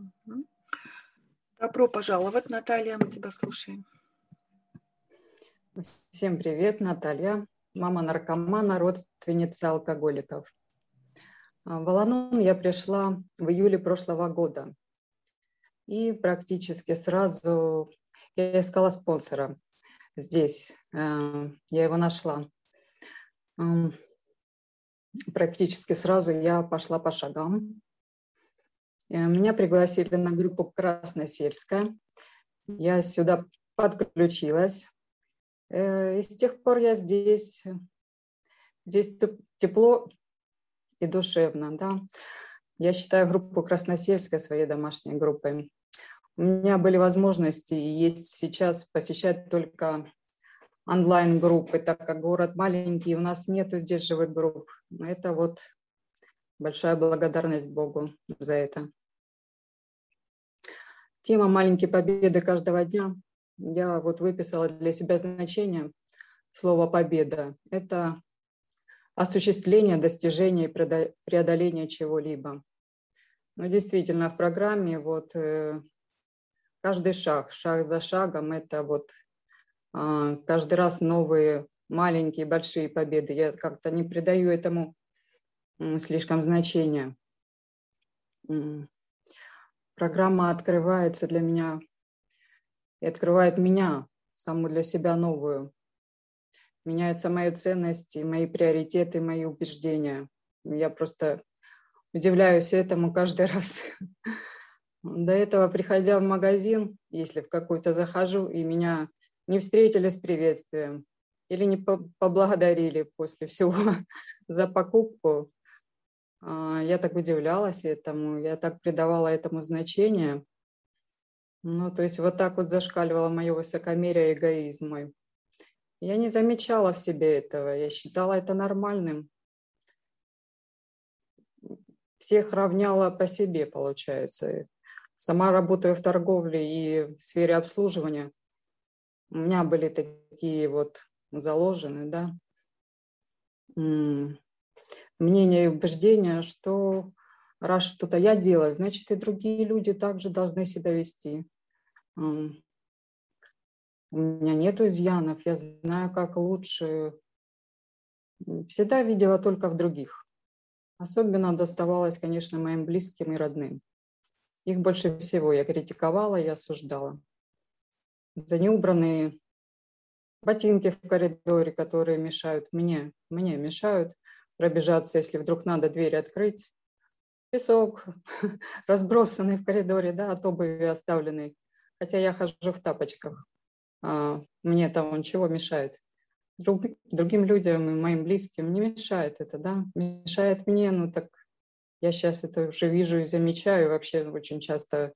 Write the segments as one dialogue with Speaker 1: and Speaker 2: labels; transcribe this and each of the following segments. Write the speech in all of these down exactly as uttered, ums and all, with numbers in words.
Speaker 1: Мгм. Добро пожаловать, Наталья, мы тебя слушаем.
Speaker 2: Всем привет, Наталья, мама наркомана, родственница алкоголиков. В Ал-Анон я пришла в июле прошлого года. И практически сразу я искала спонсора здесь. Я его нашла. Практически сразу я пошла по шагам. Меня пригласили на группу «Красносельская». Я сюда подключилась. И с тех пор я здесь. Здесь тепло и душевно, да. Я считаю группу «Красносельская» своей домашней группой. У меня были возможности и есть сейчас посещать только онлайн-группы, так как город маленький, у нас нету здесь живых групп. Это вот большая благодарность Богу за это. Тема «Маленькие победы каждого дня». Я вот выписала для себя значение слова «победа». Это осуществление, достижение и преодоление чего-либо. Ну, действительно, в программе вот э, каждый шаг, шаг за шагом, это вот э, каждый раз новые маленькие, большие победы. Я как-то не придаю этому э, слишком значения. Э, программа открывается для меня и открывает меня, саму для себя новую. Меняются мои ценности, мои приоритеты, мои убеждения. Я просто удивляюсь этому каждый раз. До этого, приходя в магазин, если в какой-то захожу, и меня не встретили с приветствием или не поблагодарили после всего за покупку, я так удивлялась этому, я так придавала этому значение. Ну, то есть вот так вот зашкаливало мое высокомерие и эгоизм мой. Я не замечала в себе этого, я считала это нормальным. Всех равняла по себе, получается. Сама работаю в торговле и в сфере обслуживания. У меня были такие вот заложены, да, мнения и убеждения, что раз что-то я делаю, значит и другие люди также должны себя вести. У меня нет изъянов, я знаю, как лучше. Всегда видела только в других. Особенно доставалось, конечно, моим близким и родным. Их больше всего я критиковала и осуждала. За неубранные ботинки в коридоре, которые мешают мне, мне мешают пробежаться, если вдруг надо дверь открыть. Песок разбросанный в коридоре, да, от обуви оставленный. Хотя я хожу в тапочках. А мне там ничего мешает. Друг, другим людям и моим близким не мешает это, да. Мешает мне, ну так я сейчас это уже вижу и замечаю. Вообще очень часто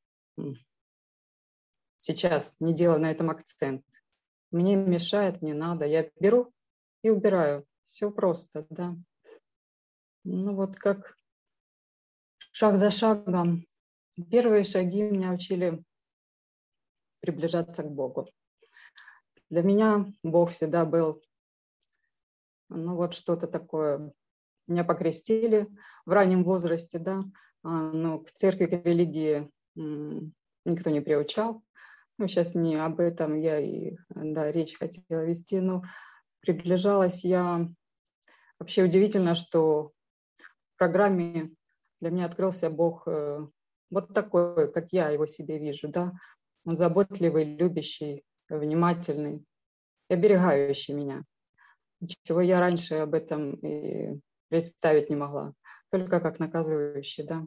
Speaker 2: сейчас не делаю на этом акцент. Мне мешает, мне надо. Я беру и убираю. Все просто, да. Ну вот как шаг за шагом. Первые шаги меня учили приближаться к Богу. Для меня Бог всегда был, ну вот что-то такое. Меня покрестили в раннем возрасте, да, но к церкви, к религии никто не приучал. Ну, сейчас не об этом я и, да, речь хотела вести, но приближалась я. Вообще удивительно, что в программе для меня открылся Бог вот такой, как я его себе вижу, да. Он заботливый, любящий, внимательный, оберегающий меня. Чего я раньше об этом и представить не могла, только как наказывающий, да.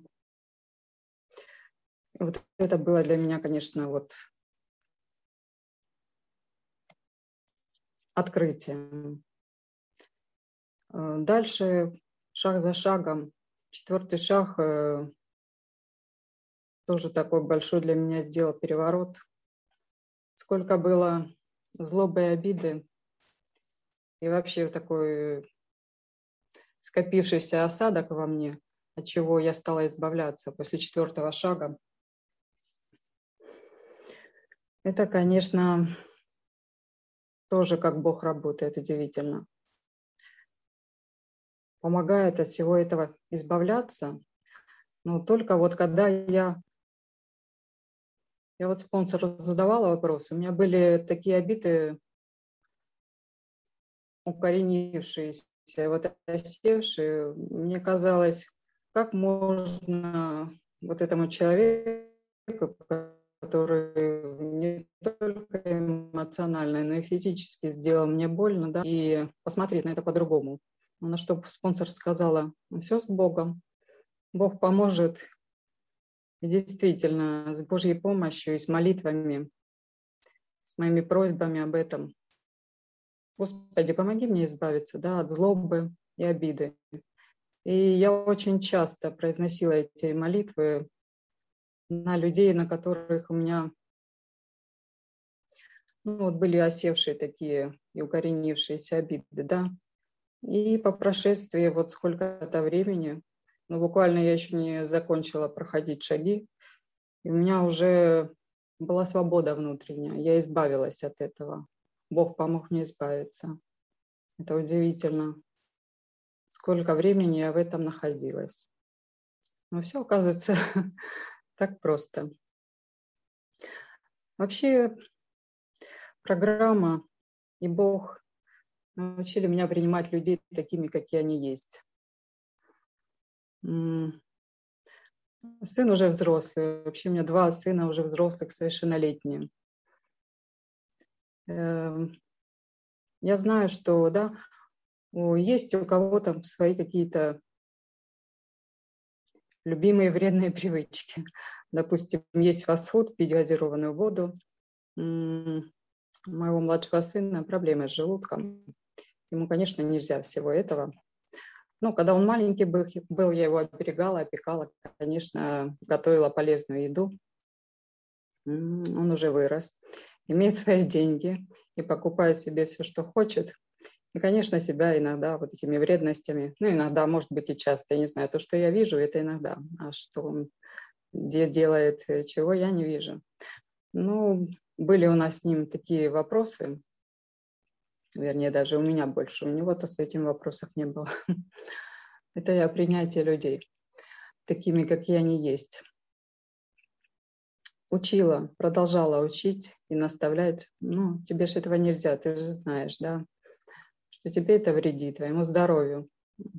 Speaker 2: И вот это было для меня, конечно, вот открытие. Дальше, шаг за шагом, четвертый шаг тоже такой большой для меня сделал переворот. Сколько было злобы и обиды, и вообще такой скопившийся осадок во мне, от чего я стала избавляться после четвертого шага. Это, конечно, тоже как Бог работает, удивительно. Помогает от всего этого избавляться, но только вот когда я Я вот спонсору задавала вопросы. У меня были такие обиды, укоренившиеся, вот осевшие. Мне казалось, как можно вот этому человеку, который не только эмоционально, но и физически сделал мне больно, да, и посмотреть на это по-другому. На что спонсор сказала: все с Богом, Бог поможет. И действительно, с Божьей помощью и с молитвами, с моими просьбами об этом: Господи, помоги мне избавиться, да, от злобы и обиды. И я очень часто произносила эти молитвы на людей, на которых у меня, ну, вот были осевшие такие и укоренившиеся обиды, да. И по прошествии вот сколько-то времени, ну, буквально я еще не закончила проходить шаги, и у меня уже была свобода внутренняя, я избавилась от этого. Бог помог мне избавиться. Это удивительно, сколько времени я в этом находилась. Но все оказывается так просто. Вообще программа и Бог научили меня принимать людей такими, какие они есть. Сын уже взрослый. Вообще у меня два сына уже взрослых, совершеннолетние. Я знаю, что, да, есть у кого-то свои какие-то любимые вредные привычки. Допустим, есть фастфуд, пить газированную воду. У моего младшего сына проблемы с желудком. Ему, конечно, нельзя всего этого. Ну, когда он маленький был, был, я его оберегала, опекала, конечно, готовила полезную еду. Он уже вырос, имеет свои деньги и покупает себе все, что хочет. И, конечно, себя иногда вот этими вредностями, ну, иногда, может быть, и часто, я не знаю, то, что я вижу, это иногда, а что он делает, чего я не вижу. Ну, были у нас с ним такие вопросы, вернее, даже у меня больше, у него-то с этим вопросов не было. Это я принятие людей, такими, какие они есть. Учила, продолжала учить и наставлять. Ну, тебе же этого нельзя, ты же знаешь, да, что тебе это вредит, твоему здоровью.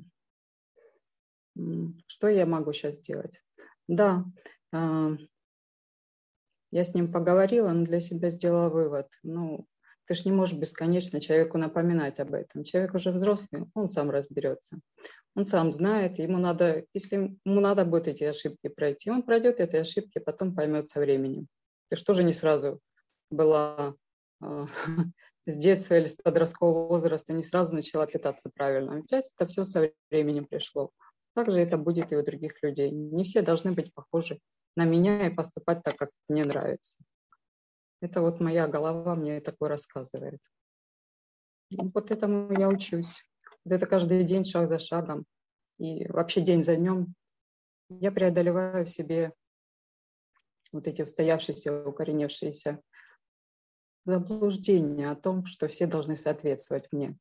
Speaker 2: Что я могу сейчас делать? Да, я с ним поговорила, но для себя сделала вывод. Ну, ты же не можешь бесконечно человеку напоминать об этом. Человек уже взрослый, он сам разберется. Он сам знает, ему надо, если ему надо будет эти ошибки пройти, он пройдет эти ошибки, потом поймет со временем. Ты что же не сразу была э, с детства или с подросткового возраста, не сразу начала питаться правильно. Часть это все со временем пришло. Также это будет и у других людей. Не все должны быть похожи на меня и поступать так, как мне нравится. Это вот моя голова мне такое рассказывает. Вот этому я учусь. Вот это каждый день, шаг за шагом, и вообще день за днем я преодолеваю в себе вот эти устоявшиеся, укоренившиеся заблуждения о том, что все должны соответствовать мне.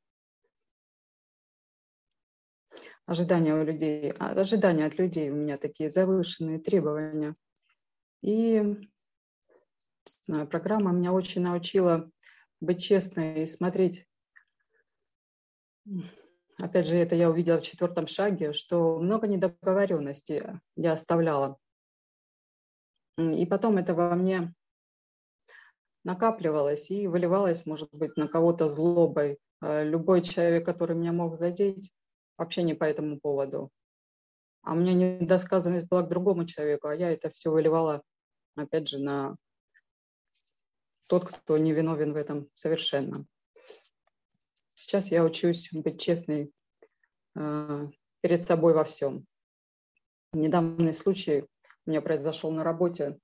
Speaker 2: Ожидания у людей, ожидания от людей у меня такие завышенные требования. И программа меня очень научила быть честной и смотреть. Опять же, это я увидела в четвертом шаге, что много недоговоренностей я оставляла. И потом это во мне накапливалось и выливалось, может быть, на кого-то злобой. Любой человек, который меня мог задеть, вообще не по этому поводу. А у меня недосказанность была к другому человеку, а я это все выливала, опять же, на тот, кто не виновен в этом совершенно. Сейчас я учусь быть честной э, перед собой во всем. Недавний случай у меня произошел на работе.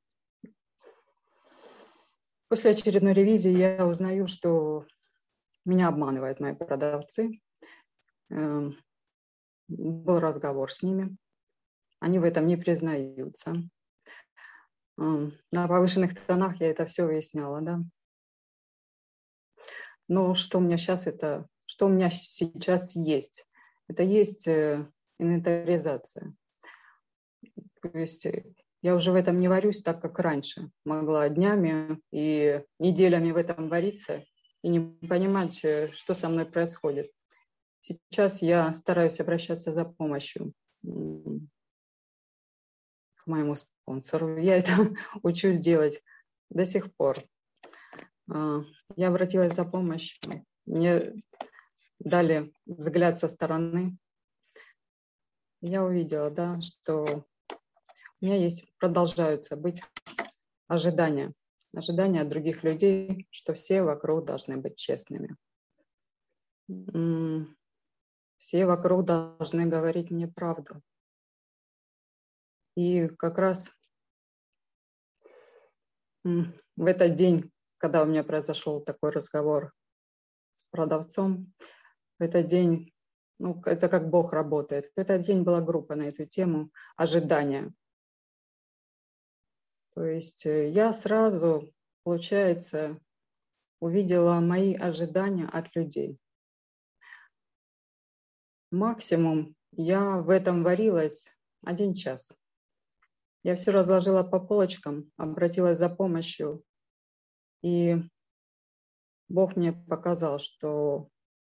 Speaker 2: После очередной ревизии я узнаю, что меня обманывают мои продавцы. Э, был разговор с ними. Они в этом не признаются. Э, на повышенных тонах я это все выясняла, да. Но что у меня сейчас это, что у меня сейчас есть? Это есть инвентаризация. То есть я уже в этом не варюсь так, как раньше. Могла днями и неделями в этом вариться и не понимать, э, что со мной происходит. Сейчас я стараюсь обращаться за помощью м, к моему спонсору. Я это учусь делать до сих пор. А, Я обратилась за помощью. Мне дали взгляд со стороны. Я увидела, да, что у меня есть, продолжаются быть ожидания. Ожидания от других людей, что все вокруг должны быть честными. М, Все вокруг должны говорить мне правду. И как раз м, в этот день, когда у меня произошел такой разговор с продавцом, в этот день, ну, это как Бог работает. В этот день была группа на эту тему ожидания. То есть э, я сразу, получается, увидела мои ожидания от людей. Максимум я в этом варилась один час. Я все разложила по полочкам, обратилась за помощью, и Бог мне показал, что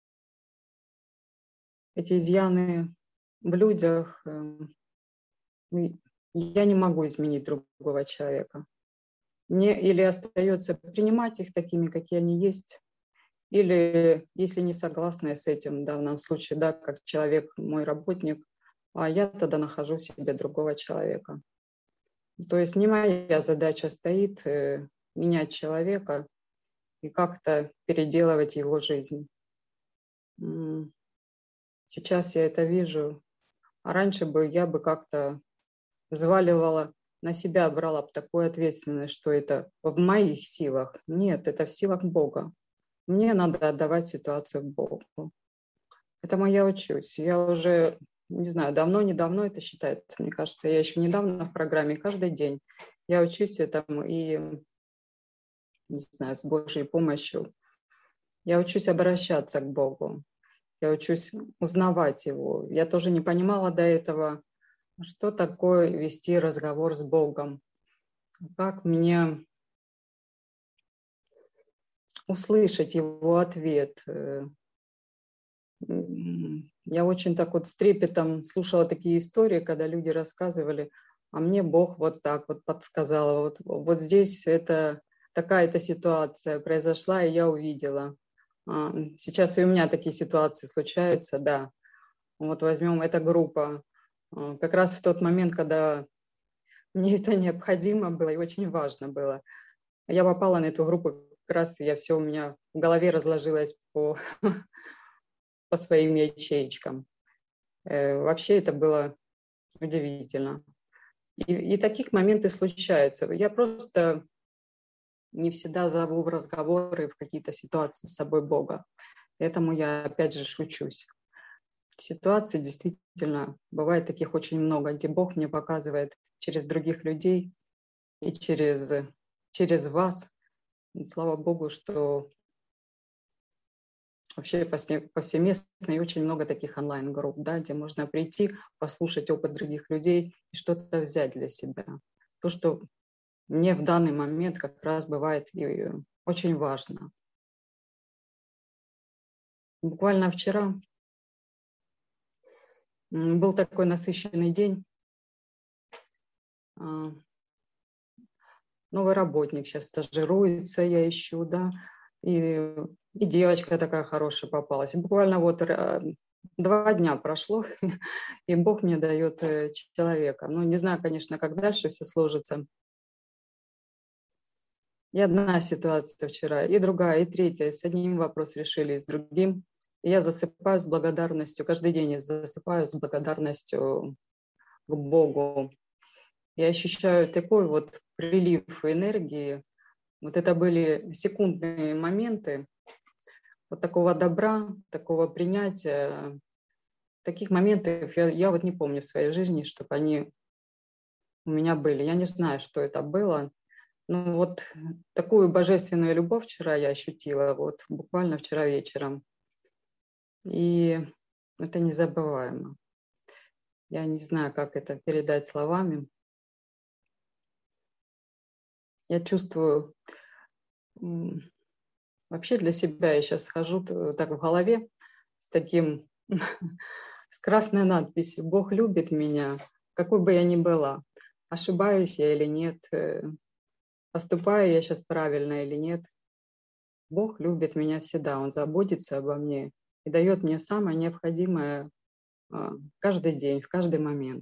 Speaker 2: эти изъяны в людях, э, я не могу изменить другого человека. Мне или остается принимать их такими, какие они есть, или если не согласна с этим в данном случае, да, как человек, мой работник, а я тогда нахожу себе другого человека. То есть не моя задача стоит э, менять человека и как-то переделывать его жизнь. М, Сейчас я это вижу. А раньше бы я бы как-то взваливала на себя, брала бы такую ответственность, что это в моих силах. Нет, это в силах Бога. Мне надо отдавать ситуацию Богу. Этому я учусь. Я уже, не знаю, давно-недавно это считается. Мне кажется, я еще недавно в программе, каждый день я учусь этому и, не знаю, с Божьей помощью. Я учусь обращаться к Богу. Я учусь узнавать Его. Я тоже не понимала до этого, что такое вести разговор с Богом. Как мне услышать Его ответ. Я очень так вот с трепетом слушала такие истории, когда люди рассказывали, а мне Бог вот так вот подсказал. Вот, вот здесь это такая-то ситуация произошла, и я увидела. А, Сейчас и у меня такие ситуации случаются, да. Вот возьмем эта группа. А, Как раз в тот момент, когда мне это необходимо было и очень важно было. Я попала на эту группу, как раз я все у меня в голове разложилось по, по своим ячеечкам. Э, Вообще это было удивительно. И, и таких моменты случаются. Я просто не всегда зову в разговоры, в какие-то ситуации с собой Бога. Этому я опять же учусь. Ситуаций действительно бывает таких очень много, где Бог мне показывает через других людей и через, через вас. И слава Богу, что вообще повсеместно и очень много таких онлайн-групп, да, где можно прийти, послушать опыт других людей и что-то взять для себя. То, что мне в данный момент как раз бывает и очень важно. Буквально вчера был такой насыщенный день. Новый работник сейчас стажируется, я ищу, да, и, и девочка такая хорошая попалась. Буквально вот два дня прошло, и Бог мне дает человека. Ну, не знаю, конечно, как дальше все сложится. И одна ситуация вчера, и другая, и третья. С одним вопрос решили, и с другим. И я засыпаю с благодарностью, каждый день я засыпаю с благодарностью к Богу. Я ощущаю такой вот прилив энергии. Вот это были секундные моменты вот такого добра, такого принятия. Таких моментов я, я вот не помню в своей жизни, чтобы они у меня были. Я не знаю, что это было. Ну вот такую божественную любовь вчера я ощутила, вот буквально вчера вечером. И это незабываемо. Я не знаю, как это передать словами. я чувствую, вообще для себя я сейчас хожу так в голове с таким, с красной надписью «Бог любит меня, какой бы я ни была». Ошибаюсь я или нет, поступаю я сейчас правильно или нет. Бог любит меня всегда, Он заботится обо мне и дает мне самое необходимое каждый день, в каждый момент.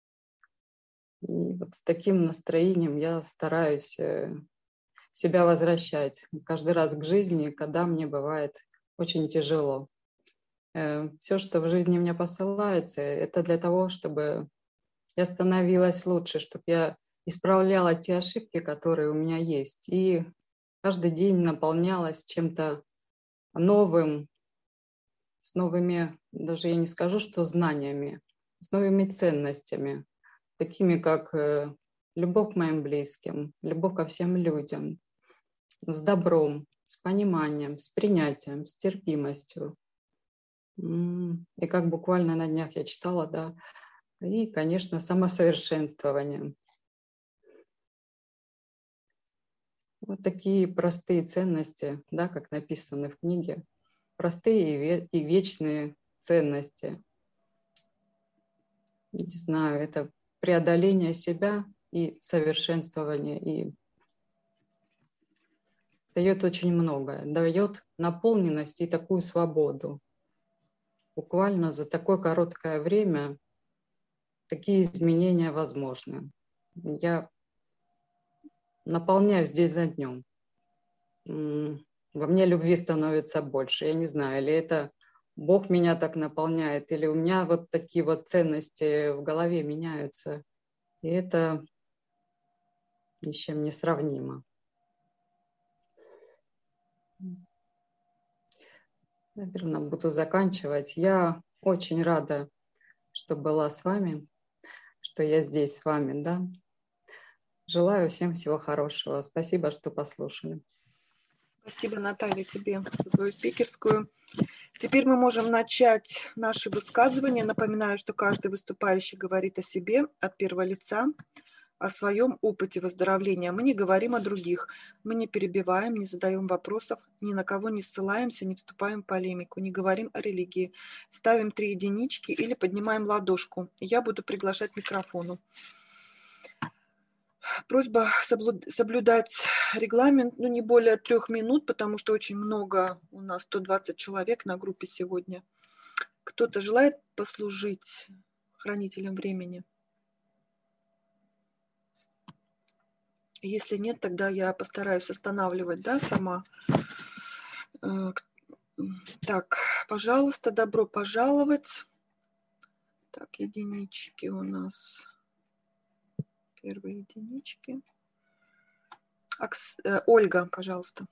Speaker 2: И вот с таким настроением я стараюсь себя возвращать каждый раз к жизни, когда мне бывает очень тяжело. Все, что в жизни мне посылается, это для того, чтобы я становилась лучше, чтобы я исправляла те ошибки, которые у меня есть, и каждый день наполнялась чем-то новым, с новыми, даже я не скажу, что знаниями, с новыми ценностями, такими как любовь к моим близким, любовь ко всем людям, с добром, с пониманием, с принятием, с терпимостью. И как буквально на днях я читала, да, и, конечно, самосовершенствованием. Вот такие простые ценности, да, как написано в книге, простые и вечные ценности. Не знаю, это преодоление себя и совершенствование, и дает очень многое, дает наполненность и такую свободу. Буквально за такое короткое время такие изменения возможны. Я наполняюсь день за днем. Во мне любви становится больше. Я не знаю, или это Бог меня так наполняет, или у меня вот такие вот ценности в голове меняются. И это ни с чем не сравнимо. Наверное, буду заканчивать. Я очень рада, что была с вами, что я здесь с вами, да. Желаю всем всего хорошего. Спасибо, что послушали.
Speaker 1: Спасибо, Наталья, тебе за твою спикерскую. Теперь мы можем начать наши высказывания. Напоминаю, что каждый выступающий говорит о себе от первого лица, о своем опыте выздоровления. Мы не говорим о других, мы не перебиваем, не задаем вопросов, ни на кого не ссылаемся, не вступаем в полемику, не говорим о религии. Ставим три единички или поднимаем ладошку. Я буду приглашать к микрофону. Просьба соблюдать регламент, ну, не более трех минут, потому что очень много, у нас сто двадцать человек на группе сегодня. Кто-то желает послужить хранителем времени? Если нет, тогда я постараюсь останавливать, да, сама. Так, пожалуйста, добро пожаловать. Так, единички у нас. Первые единички. Акс... Ольга, пожалуйста.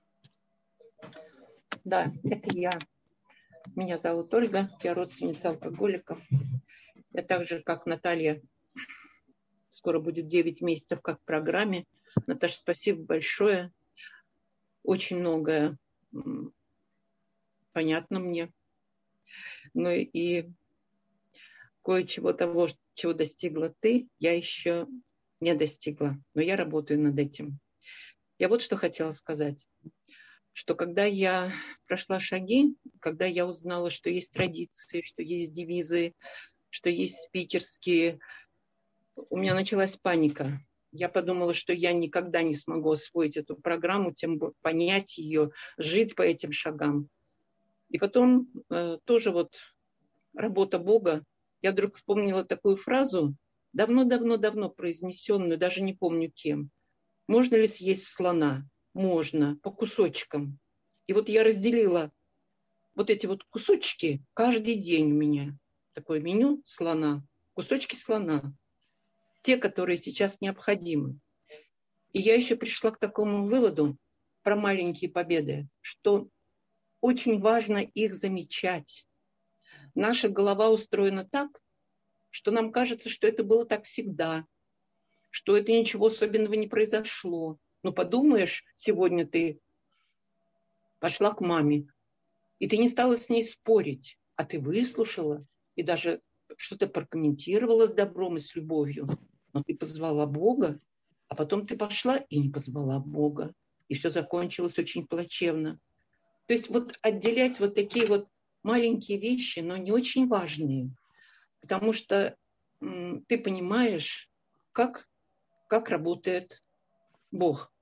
Speaker 3: Да, это я. Меня зовут Ольга, я родственница алкоголиков. Я так же, как Наталья, скоро будет девять месяцев как в программе. Наташа, спасибо большое. Очень многое понятно мне. Ну и кое-чего того, чего достигла ты, я еще не достигла. Но я работаю над этим. Я вот что хотела сказать. Что когда я прошла шаги, когда я узнала, что есть традиции, что есть девизы, что есть спикерские, у меня началась паника. Я подумала, что я никогда не смогу освоить эту программу, тем более понять ее, жить по этим шагам. И потом э, тоже вот работа Бога. Я вдруг вспомнила такую фразу, давно-давно-давно произнесенную, даже не помню кем. Можно ли съесть слона? Можно, по кусочкам. И вот я разделила вот эти вот кусочки каждый день у меня. Такое меню слона, кусочки слона. Те, которые сейчас необходимы. И я еще пришла к такому выводу про маленькие победы, что очень важно их замечать. Наша голова устроена так, что нам кажется, что это было так всегда, что это ничего особенного не произошло. Но подумаешь, сегодня ты пошла к маме, и ты не стала с ней спорить, а ты выслушала и даже что-то прокомментировала с добром и с любовью. Но ты позвала Бога, а потом ты пошла и не позвала Бога, и все закончилось очень плачевно. То есть вот отделять вот такие вот маленькие вещи, но не очень важные, потому что м, ты понимаешь, как, как работает Бог.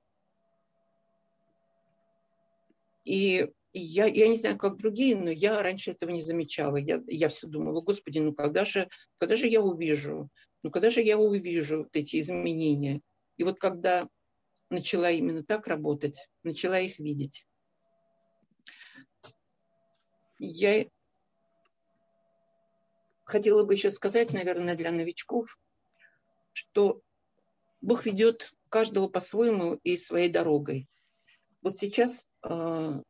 Speaker 3: И я, я не знаю, как другие, но я раньше этого не замечала. Я, я все думала, Господи, ну когда же, когда же я увижу? Ну когда же я увижу вот эти изменения? И вот когда начала именно так работать, начала их видеть. Я хотела бы еще сказать, наверное, для новичков, что Бог ведет каждого по-своему и своей дорогой. Вот сейчас, э,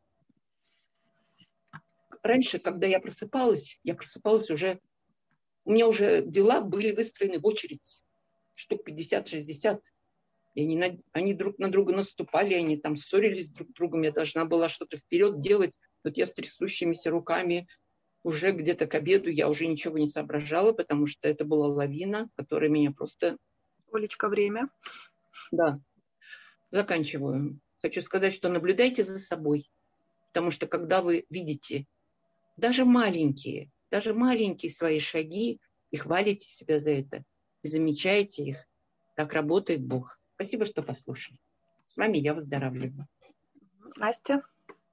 Speaker 3: раньше, когда я просыпалась, я просыпалась уже, у меня уже дела были выстроены в очередь, штук пятьдесят-шестьдесят. И они, на, они друг на друга наступали, они там ссорились друг с другом, я должна была что-то вперед делать. Вот я с трясущимися руками уже где-то к обеду я уже ничего не соображала, потому что это была лавина, которая меня просто...
Speaker 1: Олечка, время.
Speaker 3: Да, заканчиваю. Хочу сказать, что наблюдайте за собой, потому что когда вы видите даже маленькие, даже маленькие свои шаги и хвалите себя за это, и замечаете их, так работает Бог. Спасибо, что послушали. С вами я выздоравливаю.
Speaker 1: Настя.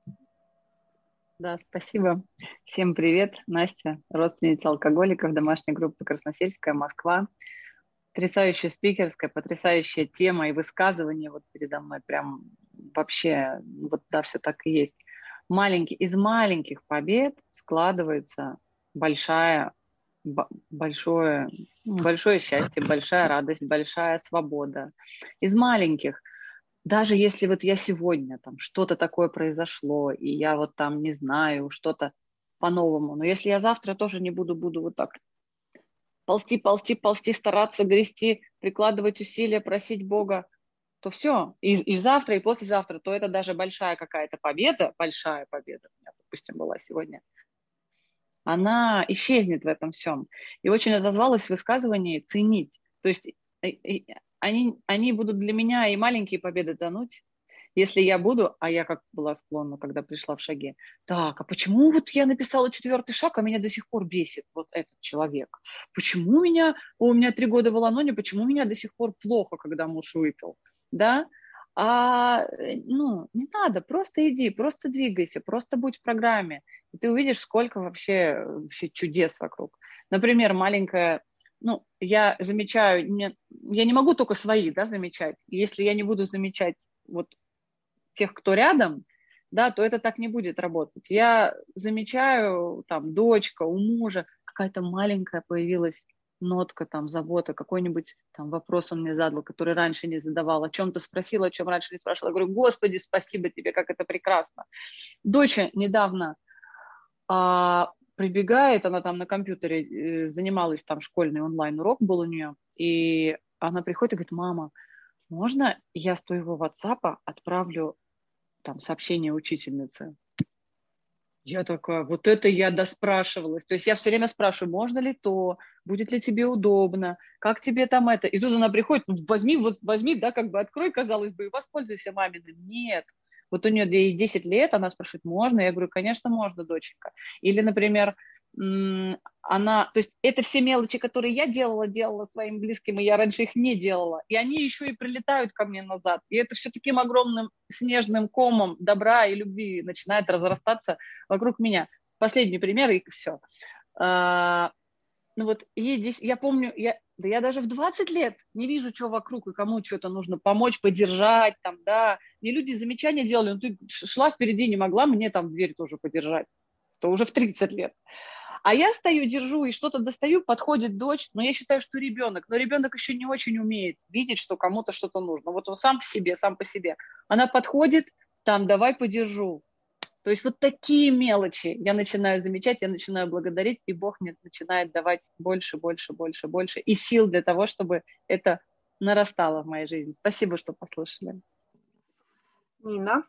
Speaker 4: Да, спасибо. Всем привет. Настя, родственница алкоголиков, домашняя группа Красносельская, Москва. Потрясающая спикерская, потрясающая тема и высказывание вот передо мной. Прям вообще, вот да, все так и есть. Маленький, из маленьких побед складывается большая, большое, большое счастье, большая радость, большая свобода. Из маленьких. Даже если вот я сегодня там что-то такое произошло, и я вот там не знаю, что-то по-новому, но если я завтра тоже не буду, буду вот так ползти, ползти, ползти, стараться, грести, прикладывать усилия, просить Бога, то все, и, и завтра, и послезавтра, то это даже большая какая-то победа, большая победа у меня, допустим, была сегодня, она исчезнет в этом всем. И очень отозвалось в высказывании «ценить». То есть они, они будут для меня и маленькие победы тянуть, если я буду, а я как была склонна, когда пришла в шаге, так, а почему вот я написала четвертый шаг, а меня до сих пор бесит вот этот человек? Почему меня, у меня три года в Аланоне, почему меня до сих пор плохо, когда муж выпил? Да? А, ну, не надо, просто иди, просто двигайся, просто будь в программе. И ты увидишь, сколько вообще, вообще чудес вокруг. Например, маленькая, ну, я замечаю, не, я не могу только свои, да, замечать. Если я не буду замечать вот тех, кто рядом, да, то это так не будет работать. Я замечаю, там, дочка, у мужа, какая-то маленькая появилась нотка, там, забота, какой-нибудь там вопрос он мне задал, который раньше не задавал, о чем-то спросил, о чем раньше не спрашивала. Я говорю, Господи, спасибо тебе, как это прекрасно. Доча недавно а, прибегает, она там на компьютере э, занималась, там школьный онлайн-урок был у нее, и она приходит и говорит, мама, можно я с твоего WhatsApp отправлю там сообщение учительницы? Я такая, вот это я доспрашивалась. То есть я все время спрашиваю, можно ли то, будет ли тебе удобно, как тебе там это. И тут она приходит, ну, возьми, вот, возьми, да, как бы открой, казалось бы, и воспользуйся маминым. Нет. Вот у нее ей десять лет, она спрашивает, можно? Я говорю, конечно, можно, доченька. Или, например, она, то есть это все мелочи, которые я делала, делала своим близким, и я раньше их не делала. И они еще и прилетают ко мне назад. И это все таким огромным снежным комом добра и любви начинает разрастаться вокруг меня. Последний пример, и все. А, ну вот ей здесь, я помню, я, да я даже в двадцать лет не вижу, что вокруг, и кому что-то нужно помочь, поддержать, там, да. Мне люди замечания делали, ну ты шла впереди, не могла мне там дверь тоже подержать. То уже в тридцать лет. А я стою, держу и что-то достаю, подходит дочь, но я считаю, что ребенок, но ребенок еще не очень умеет видеть, что кому-то что-то нужно. Вот он сам по себе, сам по себе. Она подходит, там, давай подержу. То есть вот такие мелочи я начинаю замечать, я начинаю благодарить, и Бог мне начинает давать больше, больше, больше, больше. И сил для того, чтобы это нарастало в моей жизни. Спасибо, что послушали.
Speaker 1: Нина.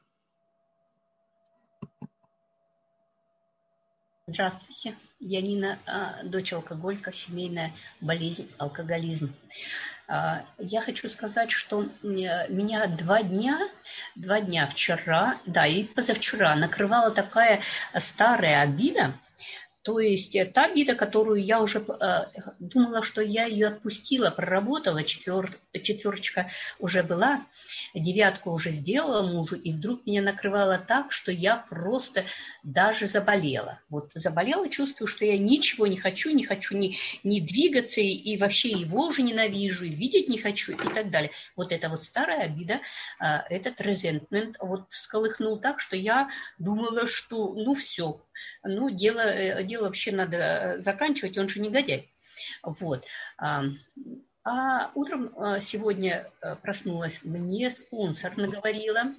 Speaker 5: Здравствуйте, я Нина, дочь алкоголика, семейная болезнь, алкоголизм. Я хочу сказать, что меня два дня, два дня вчера, да, и позавчера накрывала такая старая обида. То есть та обида, которую я уже э, думала, что я ее отпустила, проработала, четвер, четверочка уже была, девятку уже сделала мужу, и вдруг меня накрывало так, что я просто даже заболела. Вот заболела, чувствую, что я ничего не хочу, не хочу ни, ни двигаться, и, и вообще его уже ненавижу, и видеть не хочу, и так далее. Вот эта вот старая обида, э, этот резентмент вот всколыхнул так, что я думала, что ну все, ну дело, дело вообще надо заканчивать, он же негодяй. Вот. А утром сегодня проснулась, мне спонсор наговорила.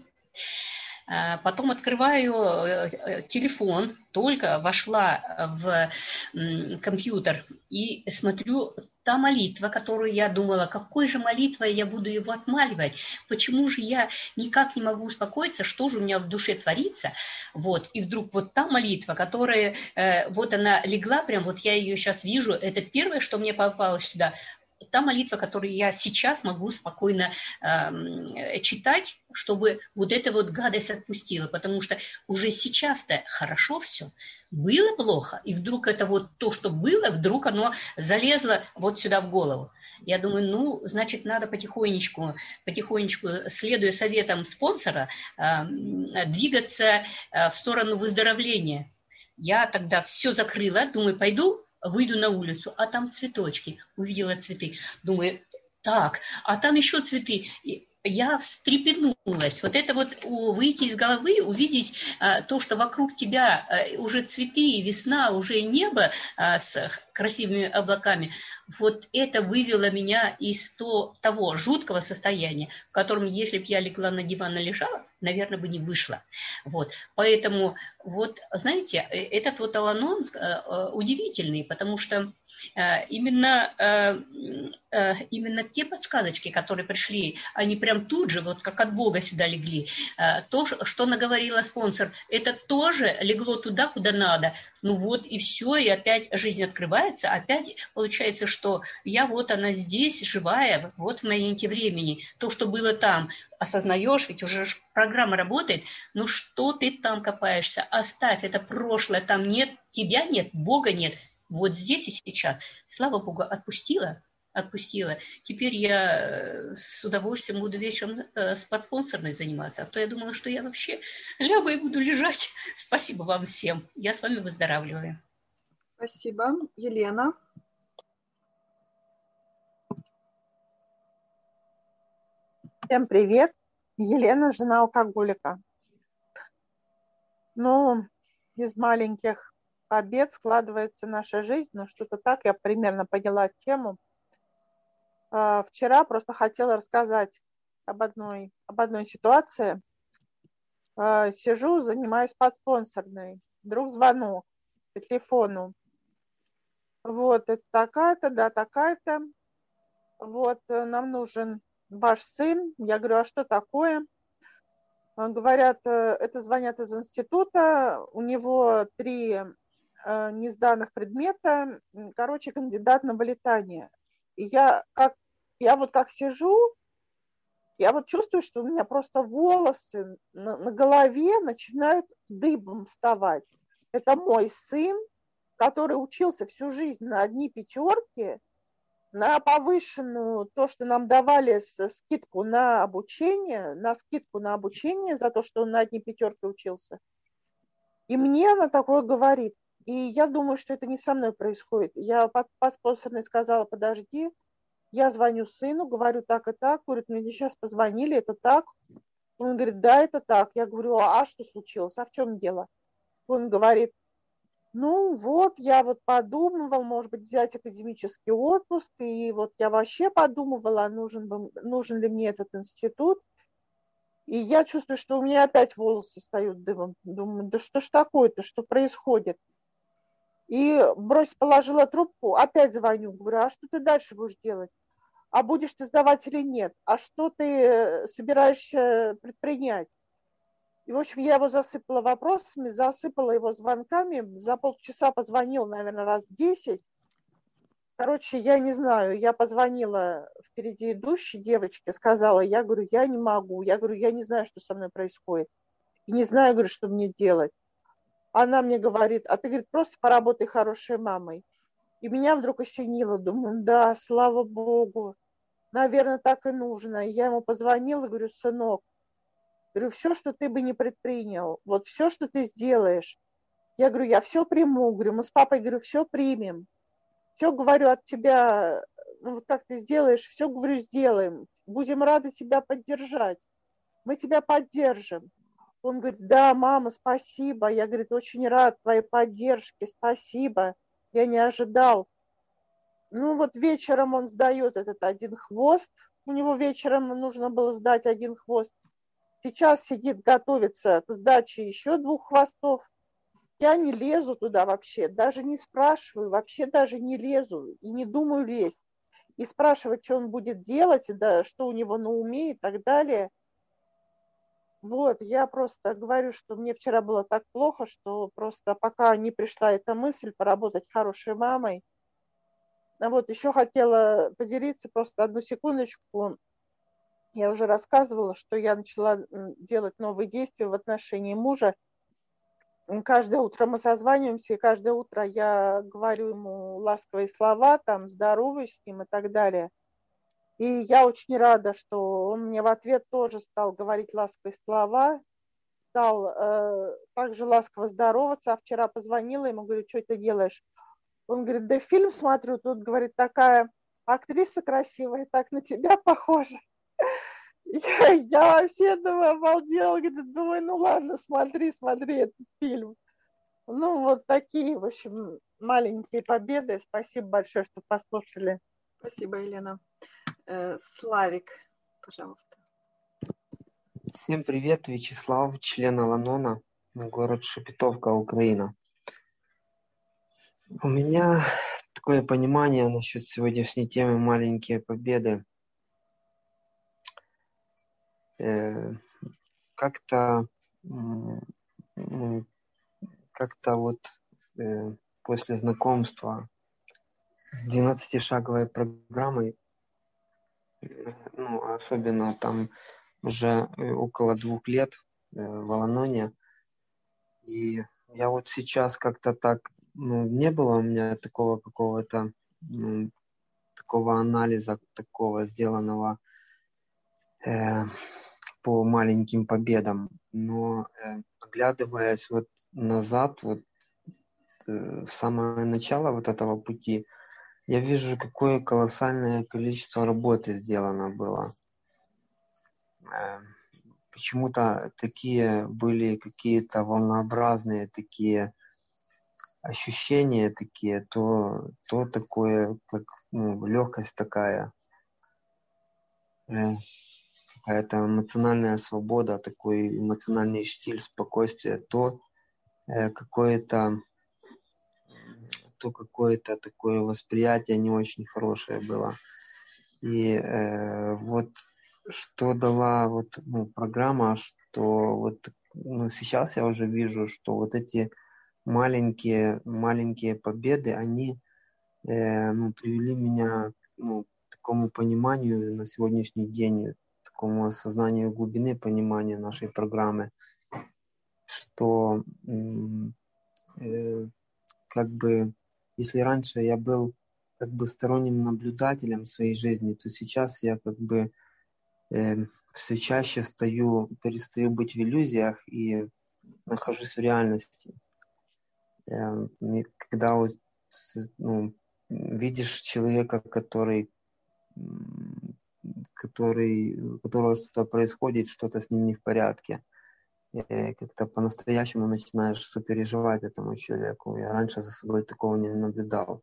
Speaker 5: Потом открываю телефон, только вошла в компьютер и смотрю, та молитва, которую я думала, какой же молитвой я буду его отмаливать, почему же я никак не могу успокоиться, что же у меня в душе творится, вот, и вдруг вот та молитва, которая, вот она легла, прям вот я ее сейчас вижу, это первое, что мне попалось сюда, та молитва, которую я сейчас могу спокойно э, читать, чтобы вот эта вот гадость отпустила, потому что уже сейчас-то хорошо все, было плохо, и вдруг это вот то, что было, вдруг оно залезло вот сюда в голову. Я думаю, ну, значит, надо потихонечку, потихонечку, следуя советам спонсора, э, двигаться в сторону выздоровления. Я тогда все закрыла, думаю, пойду, выйду на улицу, а там цветочки. Увидела цветы. Думаю, так, а там еще цветы. Я встрепенулась. Вот это вот выйти из головы, увидеть а, то, что вокруг тебя а, уже цветы, и весна, уже небо а, с красивыми облаками. Вот это вывело меня из то, того жуткого состояния, в котором, если бы я легла на диван и лежала, наверное, бы не вышла. Вот. Поэтому, вот, знаете, этот вот Ал-Анон э, удивительный, потому что э, именно, э, э, именно те подсказочки, которые пришли, они прям тут же, вот как от Бога сюда легли. Э, то, что наговорила спонсор, это тоже легло туда, куда надо. Ну вот и все, и опять жизнь открывается, опять получается, что я вот она здесь, живая, вот в моменте времени. То, что было там, осознаешь, ведь уже программа работает, ну что ты там копаешься? Оставь, это прошлое, там нет тебя, нет, Бога нет. Вот здесь и сейчас. Слава Богу, отпустила, отпустила. Теперь я с удовольствием буду вечером с подспонсорной заниматься, а то я думала, что я вообще лягу и буду лежать. Спасибо вам всем. Я с вами выздоравливаю.
Speaker 1: Спасибо. Елена.
Speaker 6: Всем привет. Елена, жена алкоголика. Ну, из маленьких побед складывается наша жизнь, но что-то так, я примерно поняла тему. Вчера просто хотела рассказать об одной, об одной ситуации. Сижу, занимаюсь подспонсорной. Вдруг звонок по телефону. Вот, это такая-то, да, такая-то. Вот, нам нужен ваш сын. Я говорю, а что такое? Говорят, это звонят из института, у него три несданных предмета, короче, кандидат на вылетание. И я, как, я вот как сижу, я вот чувствую, что у меня просто волосы на, на голове начинают дыбом вставать. Это мой сын, который учился всю жизнь на одни пятерки, на повышенную, то, что нам давали скидку на обучение, на скидку на обучение за то, что он на одни пятерки учился. И мне она такое говорит. И я думаю, что это не со мной происходит. Я по, по спонсорной сказала, подожди, я звоню сыну, говорю так и так. Говорит, мне сейчас позвонили, это так. Он говорит, да, это так. Я говорю, а что случилось, а в чем дело? Он говорит, ну вот, я вот подумывал, может быть, взять академический отпуск, и вот я вообще подумывала, нужен, бы, нужен ли мне этот институт. И я чувствую, что у меня опять волосы встают дымом. Думаю, да что ж такое-то, что происходит? И брось, положила трубку, опять звоню, говорю, а что ты дальше будешь делать? А будешь ты сдавать или нет? А что ты собираешься предпринять? И, в общем, я его засыпала вопросами, засыпала его звонками, за полчаса позвонил, наверное, раз десять. Короче, я не знаю, я позвонила впереди идущей девочке, сказала, я говорю, я не могу, я говорю, я не знаю, что со мной происходит, и не знаю, говорю, что мне делать. Она мне говорит, а ты, говорит, просто поработай хорошей мамой. И меня вдруг осенило, думаю, да, слава Богу, наверное, так и нужно. И я ему позвонила, говорю, сынок, говорю, все, что ты бы не предпринял, вот все, что ты сделаешь, я говорю, я все приму, говорю, мы с папой, говорю, все примем. Все, говорю, от тебя, ну, вот как ты сделаешь, все, говорю, сделаем. Будем рады тебя поддержать. Мы тебя поддержим. Он говорит, да, мама, спасибо. Я, говорит, очень рад твоей поддержке, спасибо. Я не ожидал. Ну, вот вечером он сдает этот один хвост. У него вечером нужно было сдать один хвост. Сейчас сидит, готовится к сдаче еще двух хвостов. Я не лезу туда вообще, даже не спрашиваю, вообще даже не лезу и не думаю лезть. И спрашивать, что он будет делать, да, что у него на уме и так далее. Вот, я просто говорю, что мне вчера было так плохо, что просто пока не пришла эта мысль поработать хорошей мамой. А вот еще хотела поделиться, просто одну секундочку. Я уже рассказывала, что я начала делать новые действия в отношении мужа. Каждое утро мы созваниваемся, и каждое утро я говорю ему ласковые слова, там, здороваюсь с ним и так далее. И я очень рада, что он мне в ответ тоже стал говорить ласковые слова, стал э, также ласково здороваться. А вчера позвонила ему, говорю, что ты делаешь? Он говорит, да фильм смотрю, тут, говорит, такая актриса красивая, так на тебя похожа. Я, я вообще думаю, обалдела, думаю, ну ладно, смотри, смотри этот фильм. Ну, вот такие, в общем, маленькие победы. Спасибо большое, что послушали.
Speaker 1: Спасибо, Елена. Э, Славик, пожалуйста.
Speaker 7: Всем привет, Вячеслав, член Аланона, город Шепетовка, Украина. У меня такое понимание насчет сегодняшней темы «Маленькие победы». Э, как-то, как-то вот э, после знакомства с двенадцатишаговой программой, ну, особенно там уже около двух лет э, в Аланоне, и я вот сейчас как-то так, ну, не было у меня такого какого-то, ну, такого анализа, такого сделанного э, по маленьким победам. Но э, оглядываясь вот назад, вот э, в самое начало вот этого пути, я вижу, какое колоссальное количество работы сделано было. Э, почему-то такие были какие-то волнообразные такие ощущения такие, то, то такое, как, ну, легкость такая, э, какая-то эмоциональная свобода, такой эмоциональный штиль, спокойствие, то э, какое-то, то какое-то такое восприятие не очень хорошее было. И э, вот что дала вот, ну, программа, что вот, ну, сейчас я уже вижу, что вот эти маленькие, маленькие победы, они э, ну, привели меня, ну, к такому пониманию на сегодняшний день, к такому осознанию глубины понимания нашей программы, что э, как бы, если раньше я был как бы сторонним наблюдателем своей жизни, то сейчас я как бы э, все чаще стою, перестаю быть в иллюзиях и нахожусь в реальности. Э, когда вот, ну, видишь человека, который, который, у которого что-то происходит, что-то с ним не в порядке, и как-то по-настоящему начинаешь сопереживать этому человеку. Я раньше за собой такого не наблюдал.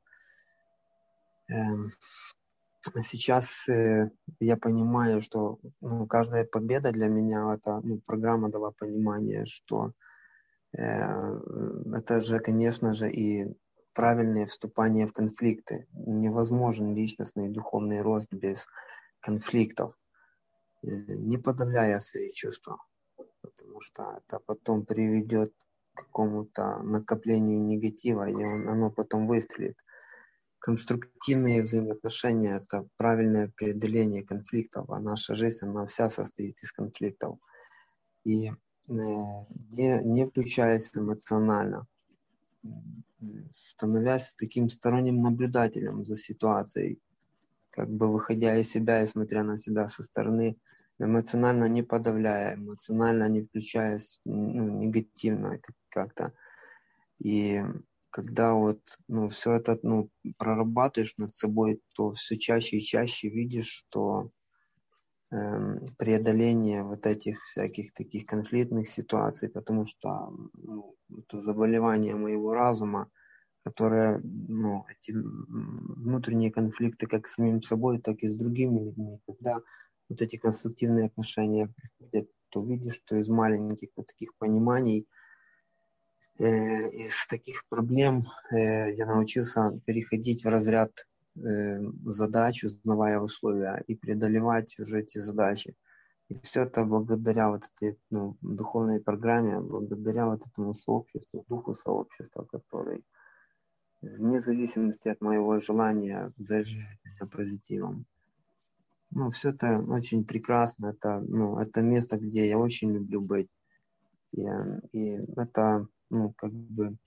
Speaker 7: А сейчас э, я понимаю, что, ну, каждая победа для меня, это, ну, программа дала понимание, что э, это же, конечно же, и правильное вступание в конфликты. Невозможен личностный и духовный рост без конфликтов, э, не подавляя свои чувства, потому что это потом приведет к какому-то накоплению негатива, и он, оно потом выстрелит. конструктивные взаимоотношения – это правильное преодоление конфликтов, а наша жизнь, она вся состоит из конфликтов. И не, не включаясь эмоционально, становясь таким сторонним наблюдателем за ситуацией, как бы выходя из себя и смотря на себя со стороны, эмоционально не подавляя, эмоционально не включаясь, ну, негативно как-то. И когда вот, ну, все это, ну, прорабатываешь над собой, то все чаще и чаще видишь, что э, преодоление вот этих всяких таких конфликтных ситуаций, потому что, ну, это заболевание моего разума, которое, ну, эти внутренние конфликты как с самим собой, так и с другими людьми, когда вот эти конструктивные отношения приходят, то видишь, что из маленьких вот таких пониманий, э, из таких проблем э, я научился переходить в разряд э, задач, узнавая условия, и преодолевать уже эти задачи. И все это благодаря вот этой, ну, духовной программе, благодаря вот этому сообществу, духу сообщества, который вне зависимости от моего желания заряжает меня позитивом. Ну, все это очень прекрасно. Это, ну, это место, где я очень люблю быть. И, и это, ну, как бы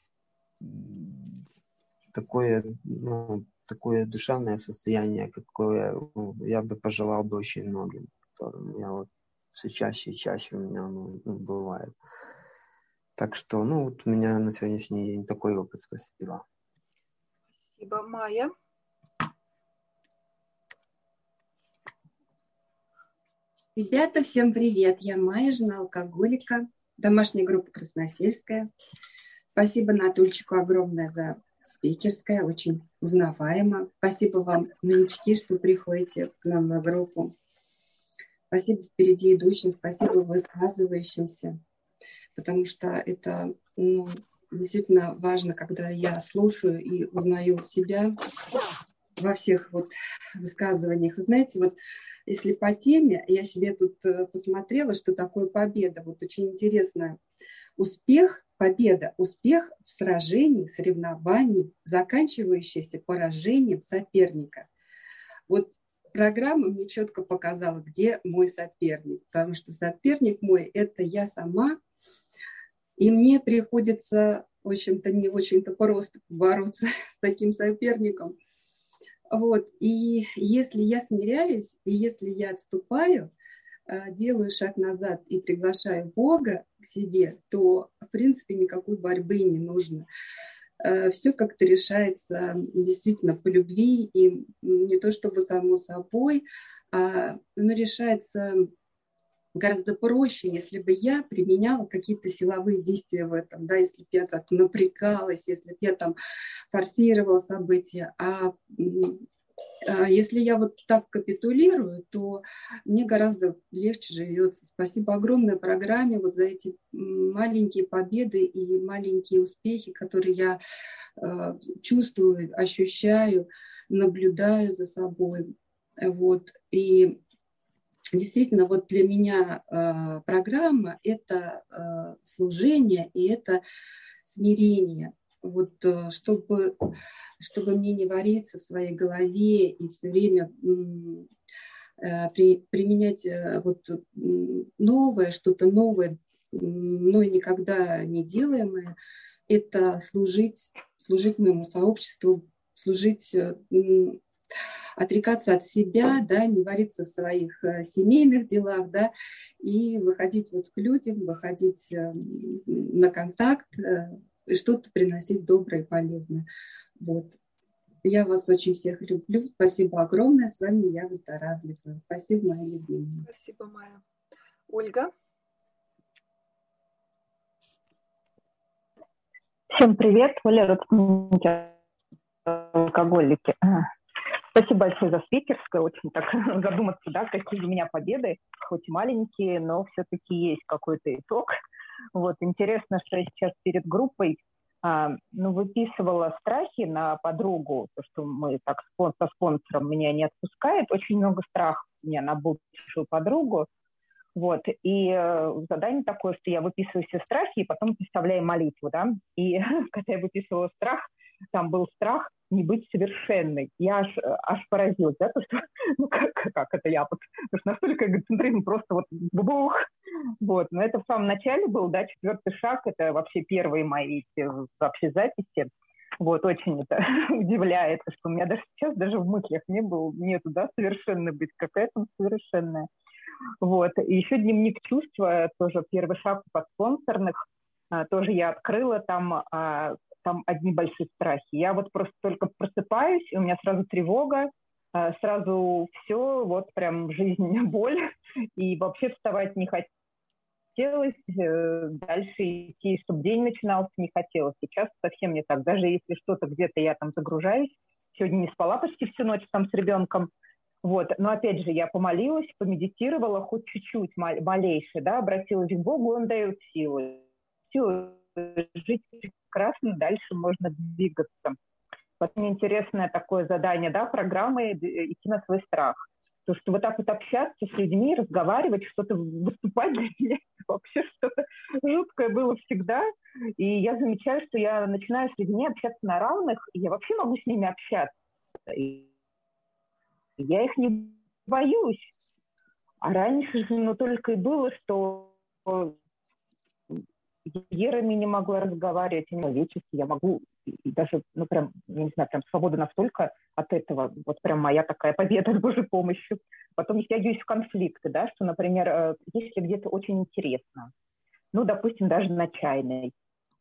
Speaker 7: такое, ну, такое душевное состояние, какое, ну, я бы пожелал бы очень многим, которым я вот все чаще и чаще у меня, ну, бывает. Так что, ну, вот у меня на сегодняшний день такой опыт. Спасибо.
Speaker 1: Спасибо, Майя.
Speaker 8: Ребята, всем привет! Я Майя, жена алкоголика, домашняя группа Красносельская. Спасибо Натульчику огромное за спикерское, очень узнаваемо. Спасибо вам, новички, что приходите к нам на группу. Спасибо впереди идущим, спасибо высказывающимся, потому что это, ну, действительно важно, когда я слушаю и узнаю себя во всех вот высказываниях. Вы знаете, вот если по теме, я себе тут посмотрела, что такое победа. Вот очень интересно. Успех, победа, успех в сражении, соревновании, заканчивающийся поражением соперника. Вот программа мне четко показала, где мой соперник, потому что соперник мой – это я сама, и мне приходится, в общем-то, не очень-то просто бороться с таким соперником. Вот. И если я смиряюсь, и если я отступаю, делаю шаг назад и приглашаю Бога к себе, то, в принципе, никакой борьбы не нужно. Все как-то решается действительно по любви, и не то чтобы само собой, а оно решается гораздо проще, если бы я применяла какие-то силовые действия в этом, да, если бы я так напрягалась, если бы я там форсировала события. А если я вот так капитулирую, то мне гораздо легче живется. Спасибо огромное программе вот за эти маленькие победы и маленькие успехи, которые я э, чувствую, ощущаю, наблюдаю за собой. Вот. И действительно, вот для меня э, программа – это э, служение и это смирение. Вот чтобы, чтобы мне не вариться в своей голове и все время э, при, применять э, вот новое, что-то новое, мной никогда не делаемое, это служить, служить моему сообществу, служить, э, отрекаться от себя, да, не вариться в своих э, семейных делах, да, и выходить вот к людям, выходить э, на контакт, э, и что-то приносить доброе и полезное. Вот. Я вас очень всех люблю. Спасибо огромное. С вами я выздоравливаю. Спасибо, мои любимые.
Speaker 1: Спасибо, Майя. Ольга.
Speaker 9: Всем привет. Оля, родственники алкоголики. Спасибо большое за спикерское. Очень так задуматься, да, какие у меня победы, хоть и маленькие, но все-таки есть какой-то итог. Вот, интересно, что я сейчас перед группой а, ну, выписывала страхи на подругу, то, что мы так со спонсором меня не отпускает. Очень много страхов у меня на бывшую подругу. Вот, и э, задание такое, что я выписываю все страхи и потом представляю молитву, да. И когда я выписывала страх, там был страх не быть совершенной. Я аж, аж поразилась, да, то, что, ну как, как это я, вот, потому что настолько эгоцентризм просто вот бух, вот, но это в самом начале был, да, четвертый шаг, это вообще первые мои вообще записи, вот, очень это удивляет, что у меня даже сейчас даже в мыслях не было, нету, да, совершенно быть, какая там совершенная, вот, и еще дневник чувства, тоже первый шаг под спонсорных, тоже я открыла, там, там одни большие страхи. Я вот просто только просыпаюсь, и у меня сразу тревога, сразу все, вот прям жизнь, боль, и вообще вставать не хотелось, дальше идти, чтобы день начинался, не хотелось. Сейчас совсем не так. Даже если что-то где-то я там загружаюсь, сегодня не спала почти всю ночь там с ребенком, вот, но опять же, я помолилась, помедитировала хоть чуть-чуть, малейшее, да, обратилась к Богу, Он дает силы. Силы жить прекрасно, дальше можно двигаться. Вот мне интересное такое задание, да, программы «Идти на свой страх». То, что вот так вот общаться с людьми, разговаривать, что-то выступать для меня, вообще что-то жуткое было всегда. И я замечаю, что я начинаю с людьми общаться на равных, и я вообще могу с ними общаться. И я их не боюсь. А раньше же, ну, только и было, что ерами не могла разговаривать, человечески, я могу, и даже, ну, прям, я не знаю, прям свобода настолько от этого, вот прям моя такая победа с Божьей помощью. Потом я стягиваюсь в конфликты, да, что, например, если где-то очень интересно, ну, допустим, даже на чайной,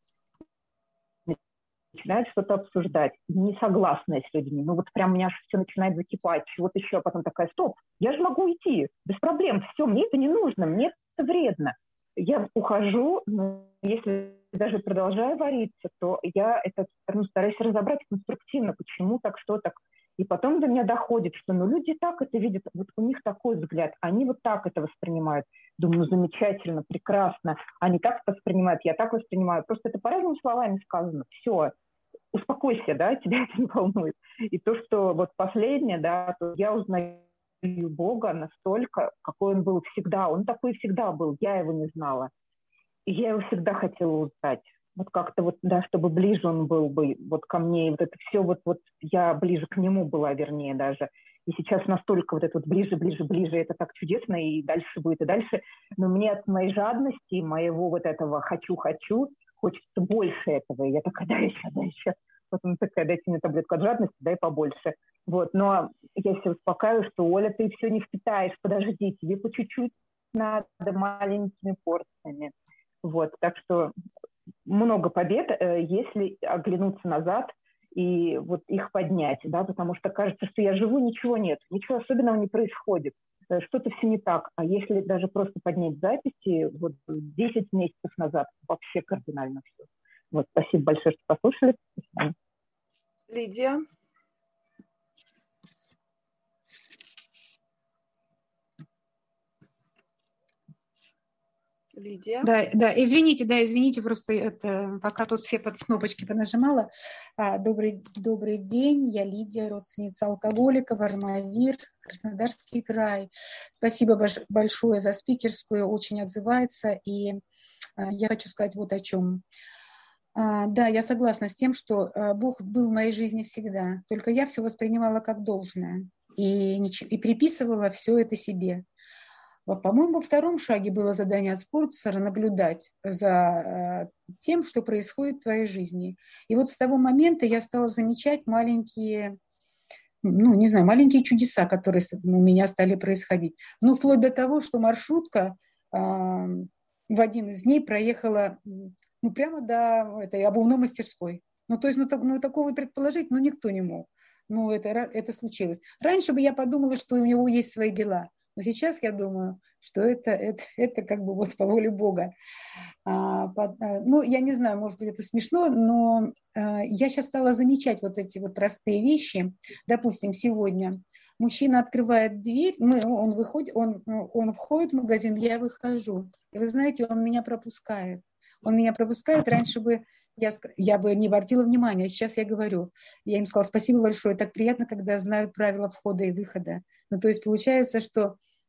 Speaker 9: начинают что-то обсуждать, не согласная с людьми, ну, вот прям у меня все начинает закипать, чего-то еще, а потом такая, стоп, я же могу уйти, без проблем, все, мне это не нужно, мне это вредно. Я ухожу, но если даже продолжаю вариться, то я это ну, стараюсь разобрать конструктивно, почему так, что так. И потом до меня доходит, что ну, люди так это видят, вот у них такой взгляд, они вот так это воспринимают. Думаю, ну замечательно, прекрасно. Они так это воспринимают, я так воспринимаю. Просто это по разными словами сказано. Все, успокойся, да, тебя это не волнует. И то, что вот последнее, да, то я узнаю Бога настолько, какой Он был всегда. Он такой всегда был, я его не знала. И я его всегда хотела узнать. Вот как-то вот, да, чтобы ближе он был бы вот ко мне. И вот это все, вот, вот я ближе к нему была, вернее, даже. И сейчас настолько вот это вот ближе, ближе, ближе, это так чудесно, и дальше будет, и дальше. Но мне от моей жадности, моего вот этого «хочу-хочу», хочется больше этого. И я такая, да, еще, да, еще. Потом такая, дайте мне таблетку от жадности, дай побольше. Вот, но я себя успокаиваю, что, Оля, ты все не впитаешь, подожди, тебе по чуть-чуть надо, маленькими порциями. Вот, так что много побед, если оглянуться назад и вот их поднять, да, потому что кажется, что я живу, ничего нет, ничего особенного не происходит, что-то все не так. А если даже просто поднять записи, вот десять месяцев назад вообще кардинально все. Вот, спасибо большое, что послушали.
Speaker 1: Лидия. Лидия.
Speaker 10: Да, да, извините, да, извините, просто это, пока тут все под кнопочки понажимала. Добрый, добрый день, я Лидия, родственница алкоголика, Вармавир, Краснодарский край. Спасибо большое за спикерскую, очень отзывается, и я хочу сказать вот о чем. Да, я согласна с тем, что Бог был в моей жизни всегда, только я все воспринимала как должное и, и приписывала все это себе. По-моему, во втором шаге было задание от спонсора наблюдать за тем, что происходит в твоей жизни. И вот с того момента я стала замечать маленькие, ну, не знаю, маленькие чудеса, которые у меня стали происходить. Ну, вплоть до того, что маршрутка э, в один из дней проехала ну, прямо до этой обувной мастерской. Ну, то есть, ну, так, ну такого предположить, ну, никто не мог. Ну, это, это случилось. Раньше бы я подумала, что у него есть свои дела. Но сейчас я думаю, что это, это, это как бы вот по воле Бога. А, под, а, ну, я не знаю, может быть, это смешно, но а, я сейчас стала замечать вот эти вот простые вещи. Допустим, сегодня мужчина открывает дверь, мы, он, выходит, он, он входит в магазин, я выхожу. И вы знаете, он меня пропускает. Он меня пропускает. Раньше бы я, я бы не обратила внимания, а сейчас я говорю. Я им сказала, спасибо большое, так приятно, когда знают правила входа и выхода. Ну, то есть получается, что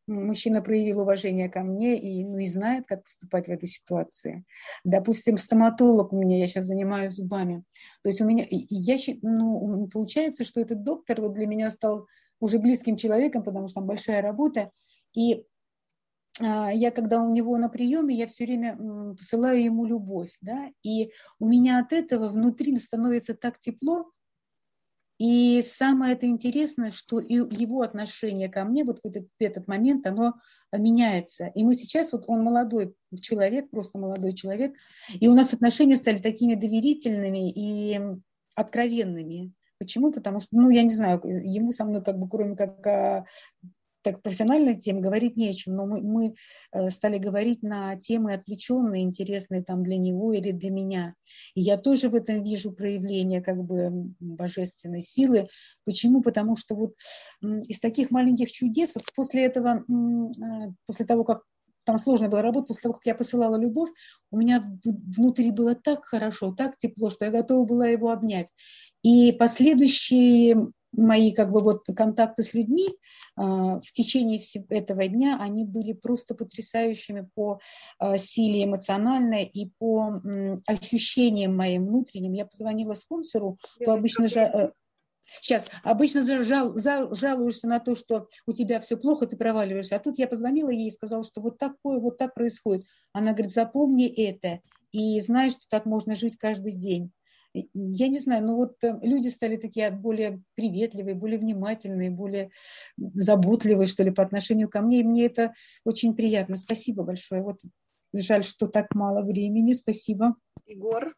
Speaker 10: мужчина проявил уважение ко мне и, ну, и знает, как поступать в этой ситуации. Допустим, стоматолог у меня, я сейчас занимаюсь зубами. То есть у меня, я, ну, получается, что этот доктор вот для меня стал уже близким человеком, потому что там большая работа. И а, я, когда у него на приеме, я все время м, посылаю ему любовь, да, и у меня от этого внутри становится так тепло. И самое это интересное, что и его отношение ко мне вот в этот, в этот момент, оно меняется. И мы сейчас, вот он молодой человек, просто молодой человек, и у нас отношения стали такими доверительными и откровенными. Почему? Потому что, ну, я не знаю, ему со мной как бы, кроме как так профессиональной темы говорить не о чем, но мы, мы стали говорить на темы отвлеченные, интересные там для него или для меня. И я тоже в этом вижу проявление как бы божественной силы. Почему? Потому что вот из таких маленьких чудес, вот после этого, после того, как там сложно было работать, после того, как я посылала любовь, у меня внутри было так хорошо, так тепло, что я готова была его обнять. И последующие мои как бы вот контакты с людьми э, в течение этого дня, они были просто потрясающими по э, силе эмоциональной и по э, ощущениям моим внутренним. Я позвонила спонсору, то обычно же... Э, Сейчас, обычно жал, жал, жалуешься на то, что у тебя все плохо, ты проваливаешься. А тут я позвонила ей и сказала, что вот такое, вот так происходит. Она говорит, запомни это и знай, что так можно жить каждый день. Я не знаю, но вот люди стали такие более приветливые, более внимательные, более заботливые, что ли, по отношению ко мне. И мне это очень приятно. Спасибо большое. Вот жаль, что так мало времени. Спасибо.
Speaker 1: Егор.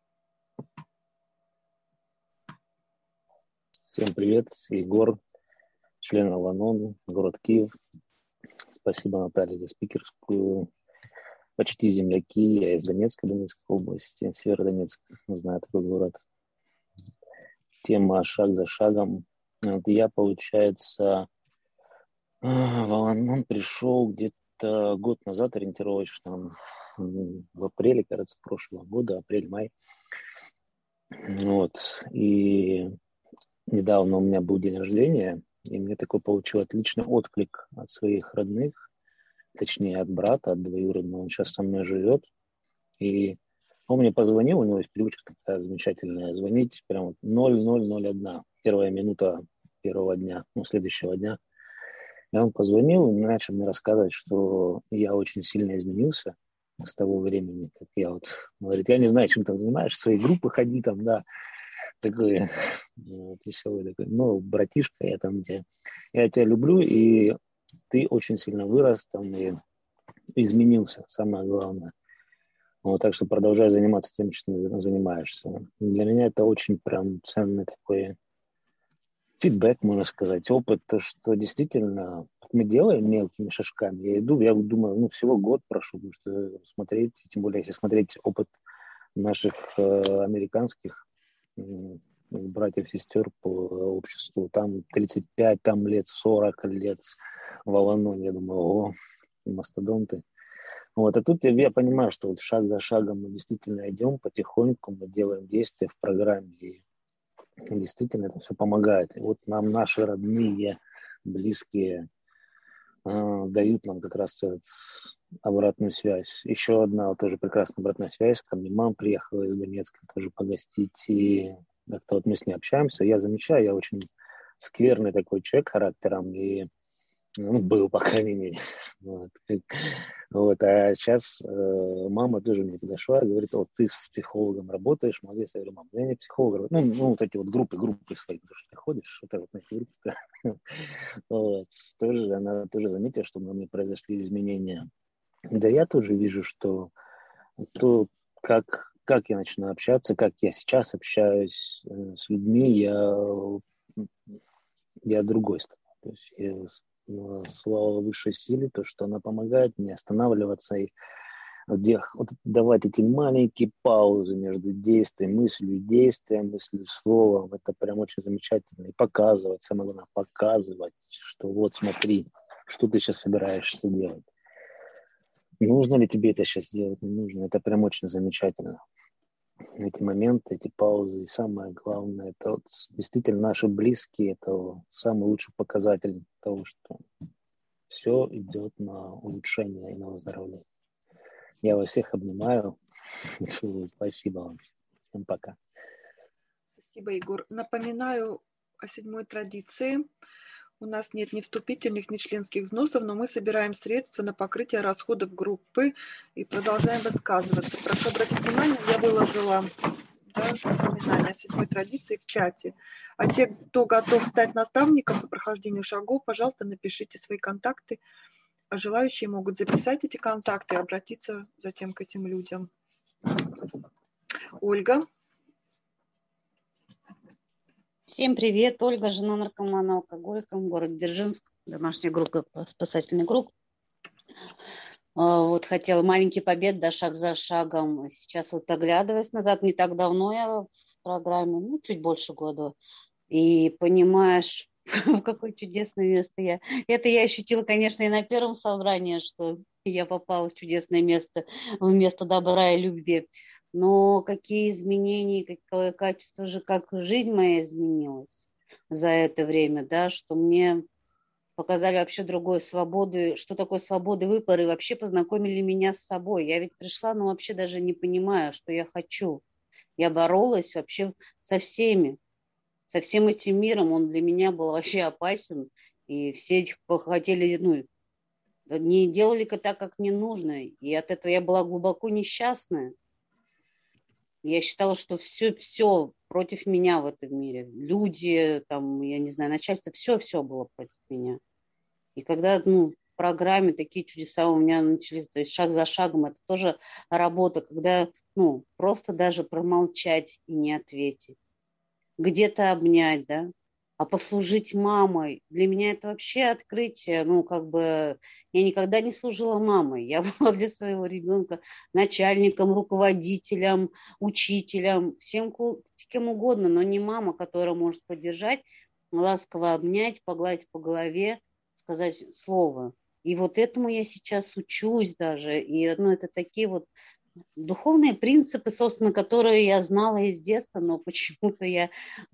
Speaker 11: Всем привет, Егор, член Ал-Анон, город Киев. Спасибо, Наталья, за спикерскую. Почти земляки, я из Донецка, Донецкой области, Северодонецк, знаю такой город. Тема «Шаг за шагом». Вот я, получается, в Ал-Анон пришел где-то год назад, ориентировочно, в апреле, кажется, прошлого года, апрель-май. Вот, и... Недавно у меня был день рождения, и мне такой получил отличный отклик от своих родных, точнее от брата, от двоюродного. Он сейчас со мной живет. И он мне позвонил, у него есть привычка такая замечательная, звонить прям вот ноль ноль ноль один, первая минута первого дня, ну, следующего дня. И он позвонил и начал мне рассказывать, что я очень сильно изменился с того времени, как я вот, говорит, я не знаю, чем ты там занимаешься, в свои группы ходи там, да. Такой вот, веселый такой, ну, братишка, я там тебя, я тебя люблю, и ты очень сильно вырос там и изменился, самое главное. Вот, так что продолжай заниматься тем, чем занимаешься. Для меня это очень прям ценный такой фидбэк, можно сказать, опыт, то, что действительно мы делаем мелкими шажками. Я иду, я думаю, ну, всего год прошу, потому что смотреть, тем более, если смотреть опыт наших э, американских братьев, сестер по обществу, там тридцать пять, там лет сорок лет в Ал-Аноне, я думаю, о, мастодонты. Вот, а тут я, я понимаю, что вот шаг за шагом мы действительно идем потихоньку, мы делаем действия в программе, и действительно это все помогает. И вот нам наши родные, близкие э, дают нам как раз этот, обратную связь. Еще одна тоже прекрасная обратная связь. Ко мне мама приехала из Донецка тоже погостить, и как-то вот мы с ней общаемся. Я замечаю, я очень скверный такой человек характером, и ну, был, по крайней мере. Вот. Вот. А сейчас э, мама тоже мне подошла и говорит, вот ты с психологом работаешь, молодец. Я говорю, мам, я не психолог. Ну, ну вот эти вот группы, группы свои, потому что ты ходишь, что-то вот на эти группы. Вот. Тоже, она тоже заметила, что у меня произошли изменения. Да я тоже вижу, что то, как, как я начинаю общаться, как я сейчас общаюсь э, с людьми, я, я другой стал. То есть я, ну, слава высшей силе, то, что она помогает мне останавливаться и где, вот, давать эти маленькие паузы между действием, мыслью и действием, мыслью и словом. Это прям очень замечательно. И показывать, самое главное, показывать, что вот смотри, что ты сейчас собираешься делать. Нужно ли тебе это сейчас сделать? Не нужно. Это прям очень замечательно. Эти моменты, эти паузы. И самое главное, это вот действительно наши близкие, это самый лучший показатель того, что все идет на улучшение и на выздоровление. Я вас всех обнимаю и целую. Спасибо вам. Всем пока.
Speaker 1: Спасибо, Егор. Напоминаю о седьмой традиции. У нас нет ни вступительных, ни членских взносов, но мы собираем средства на покрытие расходов группы и продолжаем высказываться. Прошу обратить внимание, я выложила, да, напоминание о седьмой традиции в чате. А те, кто готов стать наставником по прохождению шагов, пожалуйста, напишите свои контакты. А желающие могут записать эти контакты и обратиться затем к этим людям. Ольга.
Speaker 12: Всем привет, Ольга, жена наркомана, алкоголика, город Дзержинск, домашняя группа, спасательный круг. Вот хотела маленький побед, да, шаг за шагом. Сейчас вот оглядываясь назад, не так давно я в программе, ну, чуть больше года, и понимаешь, в какое чудесное место я. Это я ощутила, конечно, и на первом собрании, что я попала в чудесное место, в место добра и любви. Но какие изменения, какое качество же, как жизнь моя изменилась за это время, да, что мне показали вообще другую свободу, что такое свобода выбора, и вообще познакомили меня с собой. Я ведь пришла, но вообще даже не понимая, что я хочу. Я боролась вообще со всеми, со всем этим миром, он для меня был вообще опасен, и все эти хотели, ну, не делали так, как мне нужно, и от этого я была глубоко несчастная. Я считала, что все, все против меня в этом мире. Люди, там, я не знаю, начальство, все-все было против меня. И когда, ну, в программе такие чудеса у меня начались, то есть шаг за шагом, это тоже работа, когда, ну, просто даже промолчать и не ответить. Где-то обнять, да, а послужить мамой. Для меня это вообще открытие, ну, как бы, я никогда не служила мамой. Я была для своего ребенка начальником, руководителем, учителем, всем, кем угодно, но не мама, которая может поддержать, ласково обнять, погладить по голове, сказать слово. И вот этому я сейчас учусь даже. И, ну, это такие вот духовные принципы, собственно, которые я знала из детства, но почему-то я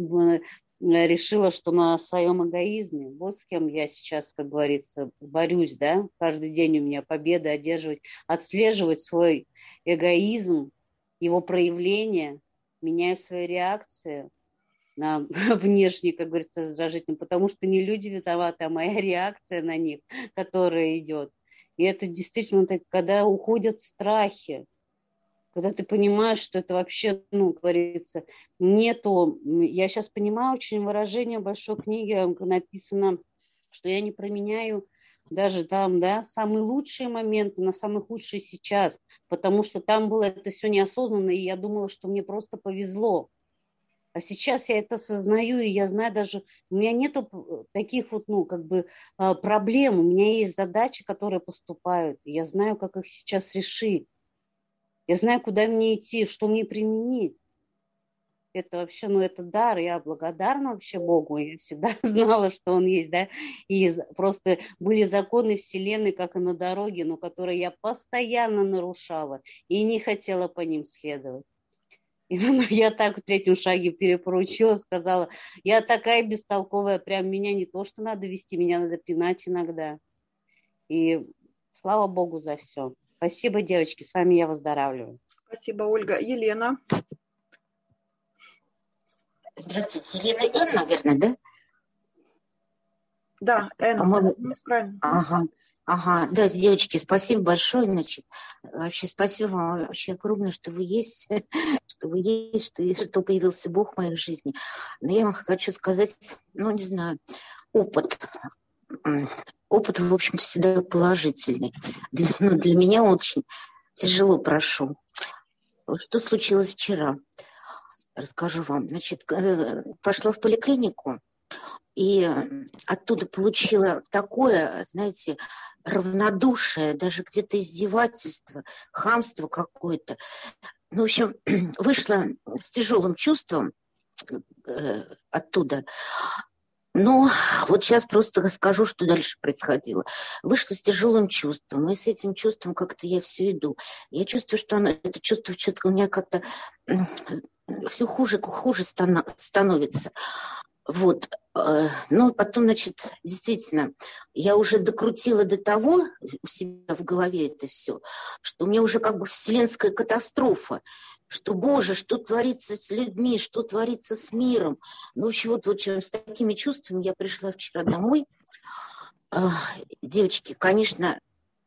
Speaker 12: решила, что на своем эгоизме, вот с кем я сейчас, как говорится, борюсь, да, каждый день у меня победа, одерживать, отслеживать свой эгоизм, его проявление, меняю свои реакции на внешне, как говорится, раздражительным, потому что не люди виноваты, а моя реакция на них, которая идет. И это действительно, когда уходят страхи, когда ты понимаешь, что это вообще, ну, говорится, нету... Я сейчас понимаю очень выражение большой книги, написано, что я не променяю даже там, да, самые лучшие моменты на самые худшие сейчас, потому что там было это все неосознанно, и я думала, что мне просто повезло. А сейчас я это осознаю, и я знаю даже, у меня нету таких вот, ну, как бы проблем, у меня есть задачи, которые поступают, и я знаю, как их сейчас решить. Я знаю, куда мне идти, что мне применить. Это вообще, ну, это дар. Я благодарна вообще Богу. Я всегда знала, что Он есть, да. И просто были законы Вселенной, как и на дороге, но которые я постоянно нарушала и не хотела по ним следовать. И ну, я так в третьем шаге перепоручила, сказала, я такая бестолковая, прям меня не то, что надо вести, меня надо пинать иногда. И слава Богу за все. Спасибо, девочки, с вами я выздоравливаю.
Speaker 1: Спасибо, Ольга. Елена.
Speaker 13: Здравствуйте, Елена Н, наверное, да?
Speaker 1: Да, Н.
Speaker 13: По-моему,
Speaker 1: правильно.
Speaker 13: Ага, ага, да, девочки, спасибо большое, значит, вообще спасибо вам вообще огромное, что вы есть, что вы есть, что, что появился Бог в моей жизни. Но я вам хочу сказать, ну, не знаю, опыт. Опыт, в общем-то, всегда положительный. Для, ну, для меня очень тяжело прошел. Что случилось вчера? Расскажу вам. Значит, пошла в поликлинику, и оттуда получила такое, знаете, равнодушие, даже где-то издевательство, хамство какое-то. Ну, в общем, вышла с тяжелым чувством э, оттуда. Ну, вот сейчас просто расскажу, что дальше происходило. Вышла с тяжелым чувством, и с этим чувством как-то я все иду. Я чувствую, что оно, это чувство что-то у меня как-то все хуже, хуже становится. Вот, ну, потом, значит, действительно, я уже докрутила до того у себя в голове это все, что у меня уже как бы вселенская катастрофа, что, Боже, что творится с людьми, что творится с миром. Ну, в общем, вот, в общем, с такими чувствами я пришла вчера домой. Девочки, конечно,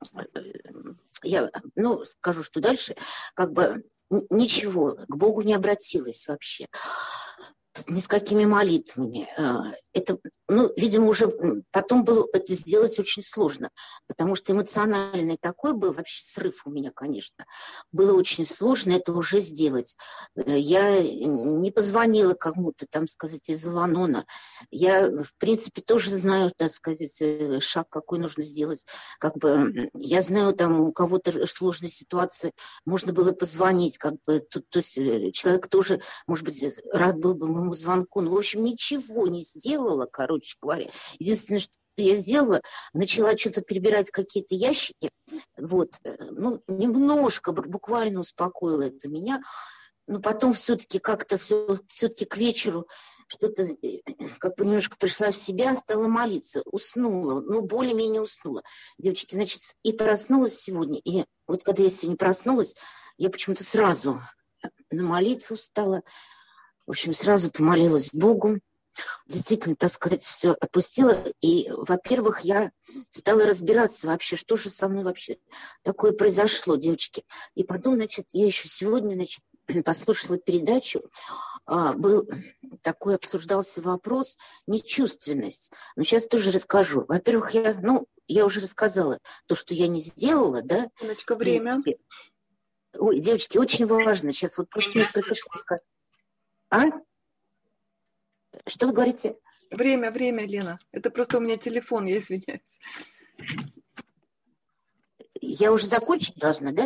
Speaker 13: я, ну, скажу, что дальше, как бы ничего, к Богу не обратилась вообще. Ни с какими молитвами. Это, ну, видимо, уже потом было это сделать очень сложно, потому что эмоциональный такой был вообще срыв у меня, конечно. Было очень сложно это уже сделать. Я не позвонила кому-то, там, сказать, из Ланона. Я, в принципе, тоже знаю, так сказать, шаг, какой нужно сделать. Как бы, я знаю, там, у кого-то сложная ситуация, можно было позвонить, как бы, то, то есть человек тоже, может быть, рад был бы моему звонку. Ну, в общем, ничего не сделала, короче говоря. Единственное, что я сделала, начала что-то перебирать какие-то ящики. Вот. Ну, немножко, буквально успокоило это меня. Но потом все-таки как-то все, все-таки к вечеру что-то как бы немножко пришла в себя, стала молиться, уснула, ну, более-менее уснула. Девочки, значит, и проснулась сегодня, и вот когда я сегодня проснулась, я почему-то сразу на молитву стала. В общем, сразу помолилась Богу. Действительно, так сказать, все отпустила. И, во-первых, я стала разбираться вообще, что же со мной вообще такое произошло, девочки. И потом, значит, я еще сегодня, значит, послушала передачу. А, был такой, обсуждался вопрос нечувственность. Но сейчас тоже расскажу. Во-первых, я, ну, я уже рассказала то, что я не сделала, да.
Speaker 1: Минуточка, время.
Speaker 13: Ой, девочки, очень важно. Сейчас вот просто несколько сказать. А? Что вы говорите?
Speaker 1: Время, время, Лена. Это просто у меня телефон, я извиняюсь.
Speaker 13: Я уже закончить должна, да?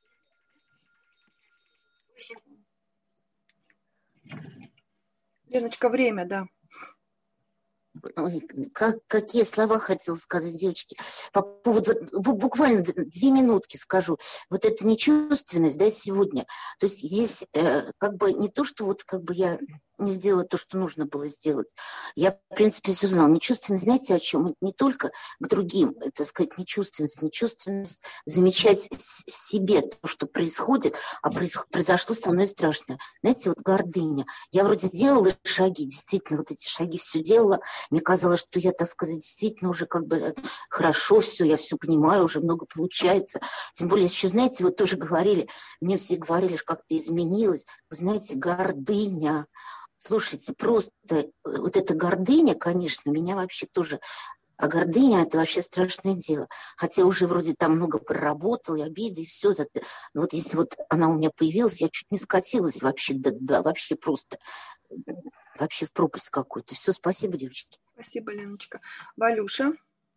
Speaker 1: Леночка, время, да.
Speaker 13: Ой, как, какие слова хотела сказать, девочки. По поводу, буквально две минутки скажу. Вот эта нечувственность, да, сегодня. То есть здесь э, как бы не то, что вот как бы я не сделала то, что нужно было сделать. Я, в принципе, все знала. Нечувственность, знаете, о чем? Не только к другим, так сказать, нечувственность. Нечувственность замечать в себе то, что происходит, а произошло со мной страшно. Знаете, вот гордыня. Я вроде сделала шаги, действительно, вот эти шаги все делала. Мне казалось, что я, так сказать, действительно уже как бы хорошо все, я все понимаю, уже много получается. Тем более еще, знаете, вот тоже говорили, мне все говорили, что как-то изменилось. Вы знаете, гордыня. Слушайте, просто вот эта гордыня, конечно, меня вообще тоже... А гордыня – это вообще страшное дело. Хотя уже вроде там много проработала, и обиды, и все. Это, но вот если вот она у меня появилась, я чуть не скатилась вообще, да, да, вообще просто... Вообще в пропасть какую-то. Все, спасибо, девочки.
Speaker 1: Спасибо, Леночка. Валюша.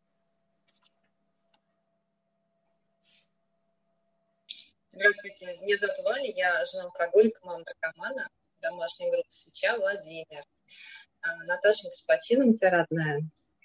Speaker 14: Здравствуйте, меня зовут Валя, я жена алкоголика, мама наркомана, домашняя группа «Свеча», Владимир. А, Наташенька, с почином тебя, родная.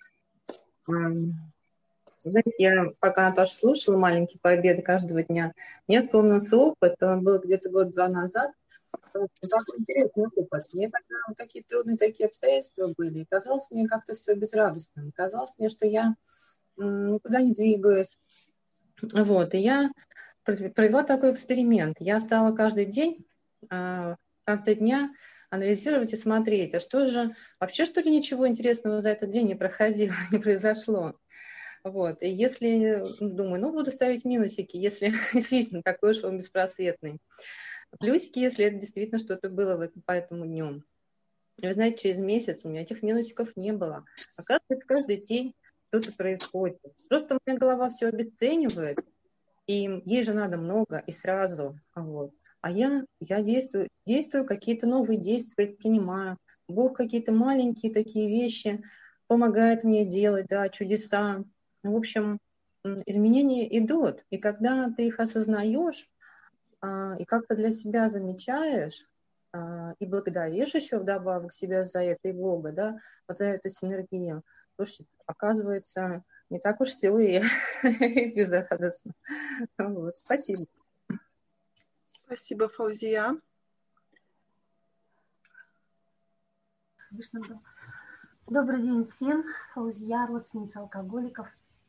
Speaker 14: Знаете, я пока Наташу слушала, маленькие победы каждого дня, мне вспомнился опыт, он был где-то год-два назад. Такой интересный опыт. Мне тогда вот такие трудные такие обстоятельства были. И казалось мне как-то все безрадостным. Казалось мне, что я никуда не двигаюсь. Вот. И я провела такой эксперимент. Я стала каждый день в конце дня анализировать и смотреть, а что же, вообще что ли ничего интересного за этот день не проходило, не произошло. Вот. И если, думаю, ну, буду ставить минусики, если действительно такой уж он беспросветный. Плюсики, если это действительно что-то было по этому дню. И вы знаете, через месяц у меня этих минусиков не было. Оказывается, каждый день что-то происходит. Просто моя голова все обесценивает, и ей же надо много и сразу. Вот. А я, я действую, действую, какие-то новые действия предпринимаю. Бог какие-то маленькие такие вещи помогает мне делать, да, чудеса. В общем, изменения идут. И когда ты их осознаешь, и как-то для себя замечаешь, и благодаришь еще вдобавок себя за это и Бога, да, вот за эту синергию, слушайте, оказывается, не так уж все и, и безрадостно. Вот. Спасибо.
Speaker 1: Спасибо, Фаузия.
Speaker 15: Добрый день всем. Фаузия, родственница алкоголиков.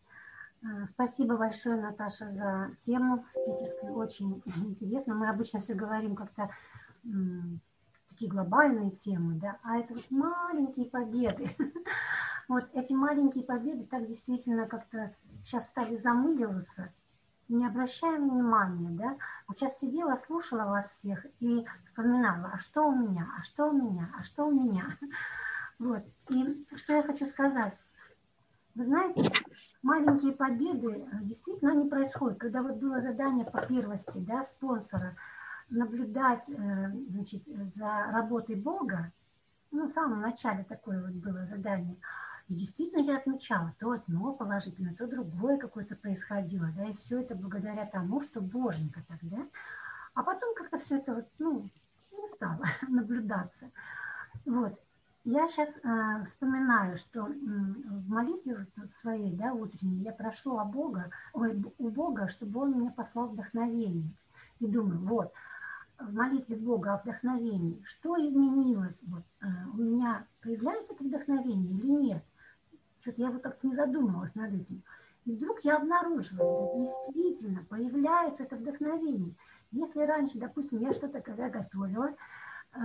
Speaker 15: Спасибо большое, Наташа, за тему спикерской. Очень интересно. Мы обычно все говорим как-то м, такие глобальные темы, да, а это вот маленькие победы. Вот эти маленькие победы так действительно как-то сейчас стали замыливаться. Не обращаем внимания, да. Вот сейчас сидела, слушала вас всех и вспоминала, а что у меня, а что у меня, а что у меня. Вот. И что я хочу сказать. Вы знаете, маленькие победы действительно не происходят. Когда вот было задание по первости, да, спонсора, наблюдать, значит, за работой Бога, ну, в самом начале такое вот было задание, и действительно я отмечала, то одно положительное, то другое какое-то происходило, да, и все это благодаря тому, что Боженька тогда. А потом как-то все это вот, ну, не стало наблюдаться. Вот. Я сейчас э, вспоминаю, что э, в молитве своей, да, утренней, я прошу о Бога, ой, у Бога, чтобы Он мне послал вдохновение. И думаю, вот, в молитве Бога о вдохновении, что изменилось? Вот, э, у меня появляется это вдохновение или нет? Что-то я вот как-то не задумывалась над этим. И вдруг я обнаруживаю, действительно, появляется это вдохновение. Если раньше, допустим, я что-то когда готовила, э,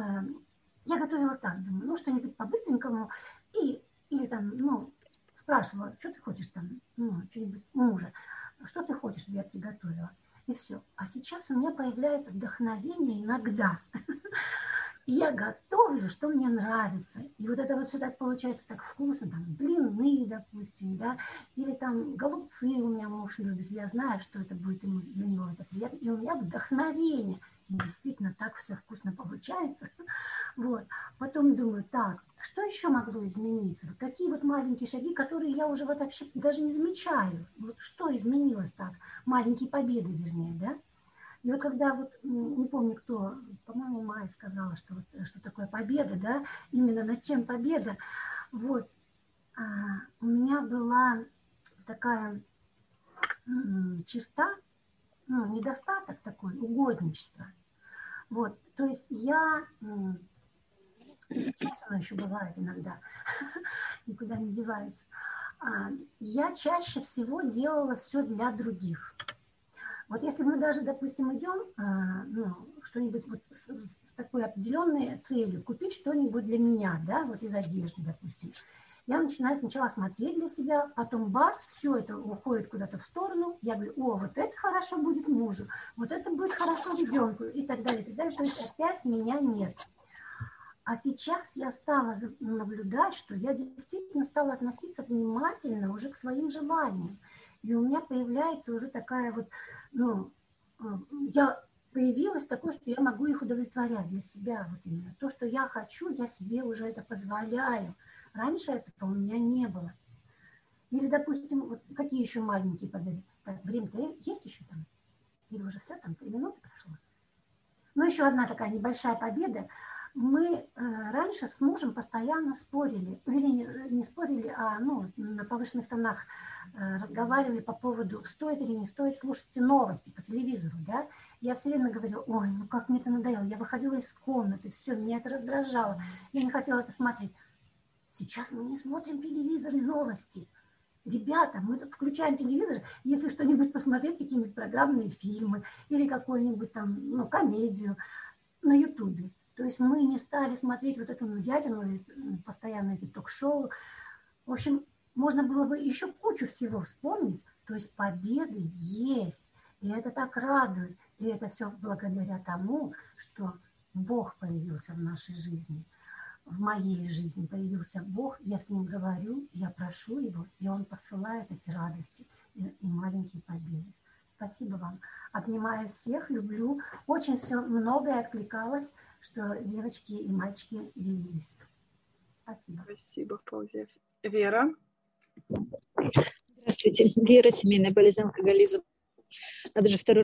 Speaker 15: я готовила так, думаю, ну, что-нибудь по-быстренькому, и, или там, ну, спрашивала, что ты хочешь там, ну, что-нибудь у мужа, что ты хочешь, чтобы я приготовила, и все. А сейчас у меня появляется вдохновение иногда. И я готовлю, что мне нравится. И вот это вот все так получается так вкусно, там, блины, допустим, да, или там голубцы у меня муж любит, я знаю, что это будет ему, для него это приятно, и у меня вдохновение. И действительно так все вкусно получается. Вот. Потом думаю, так, что еще могло измениться? Вот какие вот маленькие шаги, которые я уже вот вообще даже не замечаю. Вот что изменилось так? Маленькие победы, вернее, да? И вот когда вот, не помню кто, по-моему, Майя сказала, что, вот, что такое победа, да, именно над чем победа, вот, а, у меня была такая м, черта, ну, недостаток такой, угодничество. Вот, то есть я, и сейчас оно еще бывает иногда, никуда не девается, я чаще всего делала все для других. Вот если мы даже, допустим, идем, ну, что-нибудь вот с, с такой определенной целью, купить что-нибудь для меня, да, вот из одежды, допустим, я начинаю сначала смотреть для себя, потом бац, все это уходит куда-то в сторону, я говорю, о, вот это хорошо будет мужу, вот это будет хорошо ребенку, и так далее, и так далее, то есть опять меня нет. А сейчас я стала наблюдать, что я действительно стала относиться внимательно уже к своим желаниям. И у меня появляется уже такая вот, ну, я появилась такое, что я могу их удовлетворять для себя. Вот именно. То, что я хочу, я себе уже это позволяю. Раньше этого у меня не было. Или, допустим, вот какие еще маленькие победы? Так, время-то есть еще там? Или уже все, там три минуты прошло? Ну, еще одна такая небольшая победа. Мы э, раньше с мужем постоянно спорили, вернее, не спорили, а ну, на повышенных тонах э, разговаривали по поводу, стоит или не стоит слушать новости по телевизору, да. Я все время говорила, ой, ну как мне это надоело, я выходила из комнаты, все, меня это раздражало, я не хотела это смотреть. Сейчас мы не смотрим телевизор и новости. Ребята, мы тут включаем телевизор, если что-нибудь посмотреть, какие-нибудь программные фильмы или какую-нибудь там, ну, комедию на Ютубе. То есть мы не стали смотреть вот эту нудятину, постоянно эти ток-шоу. В общем, можно было бы еще кучу всего вспомнить. То есть победы есть. И это так радует. И это все благодаря тому, что Бог появился в нашей жизни. В моей жизни появился Бог. Я с Ним говорю, я прошу Его, и Он посылает эти радости и, и маленькие победы. Спасибо вам. Обнимаю всех, люблю. Очень все многое откликалось, что девочки и мальчики делились. Спасибо.
Speaker 1: Спасибо, Фаузия. Вера.
Speaker 16: Здравствуйте. Вера, семейная болезнь, алкоголизм. Надо же второй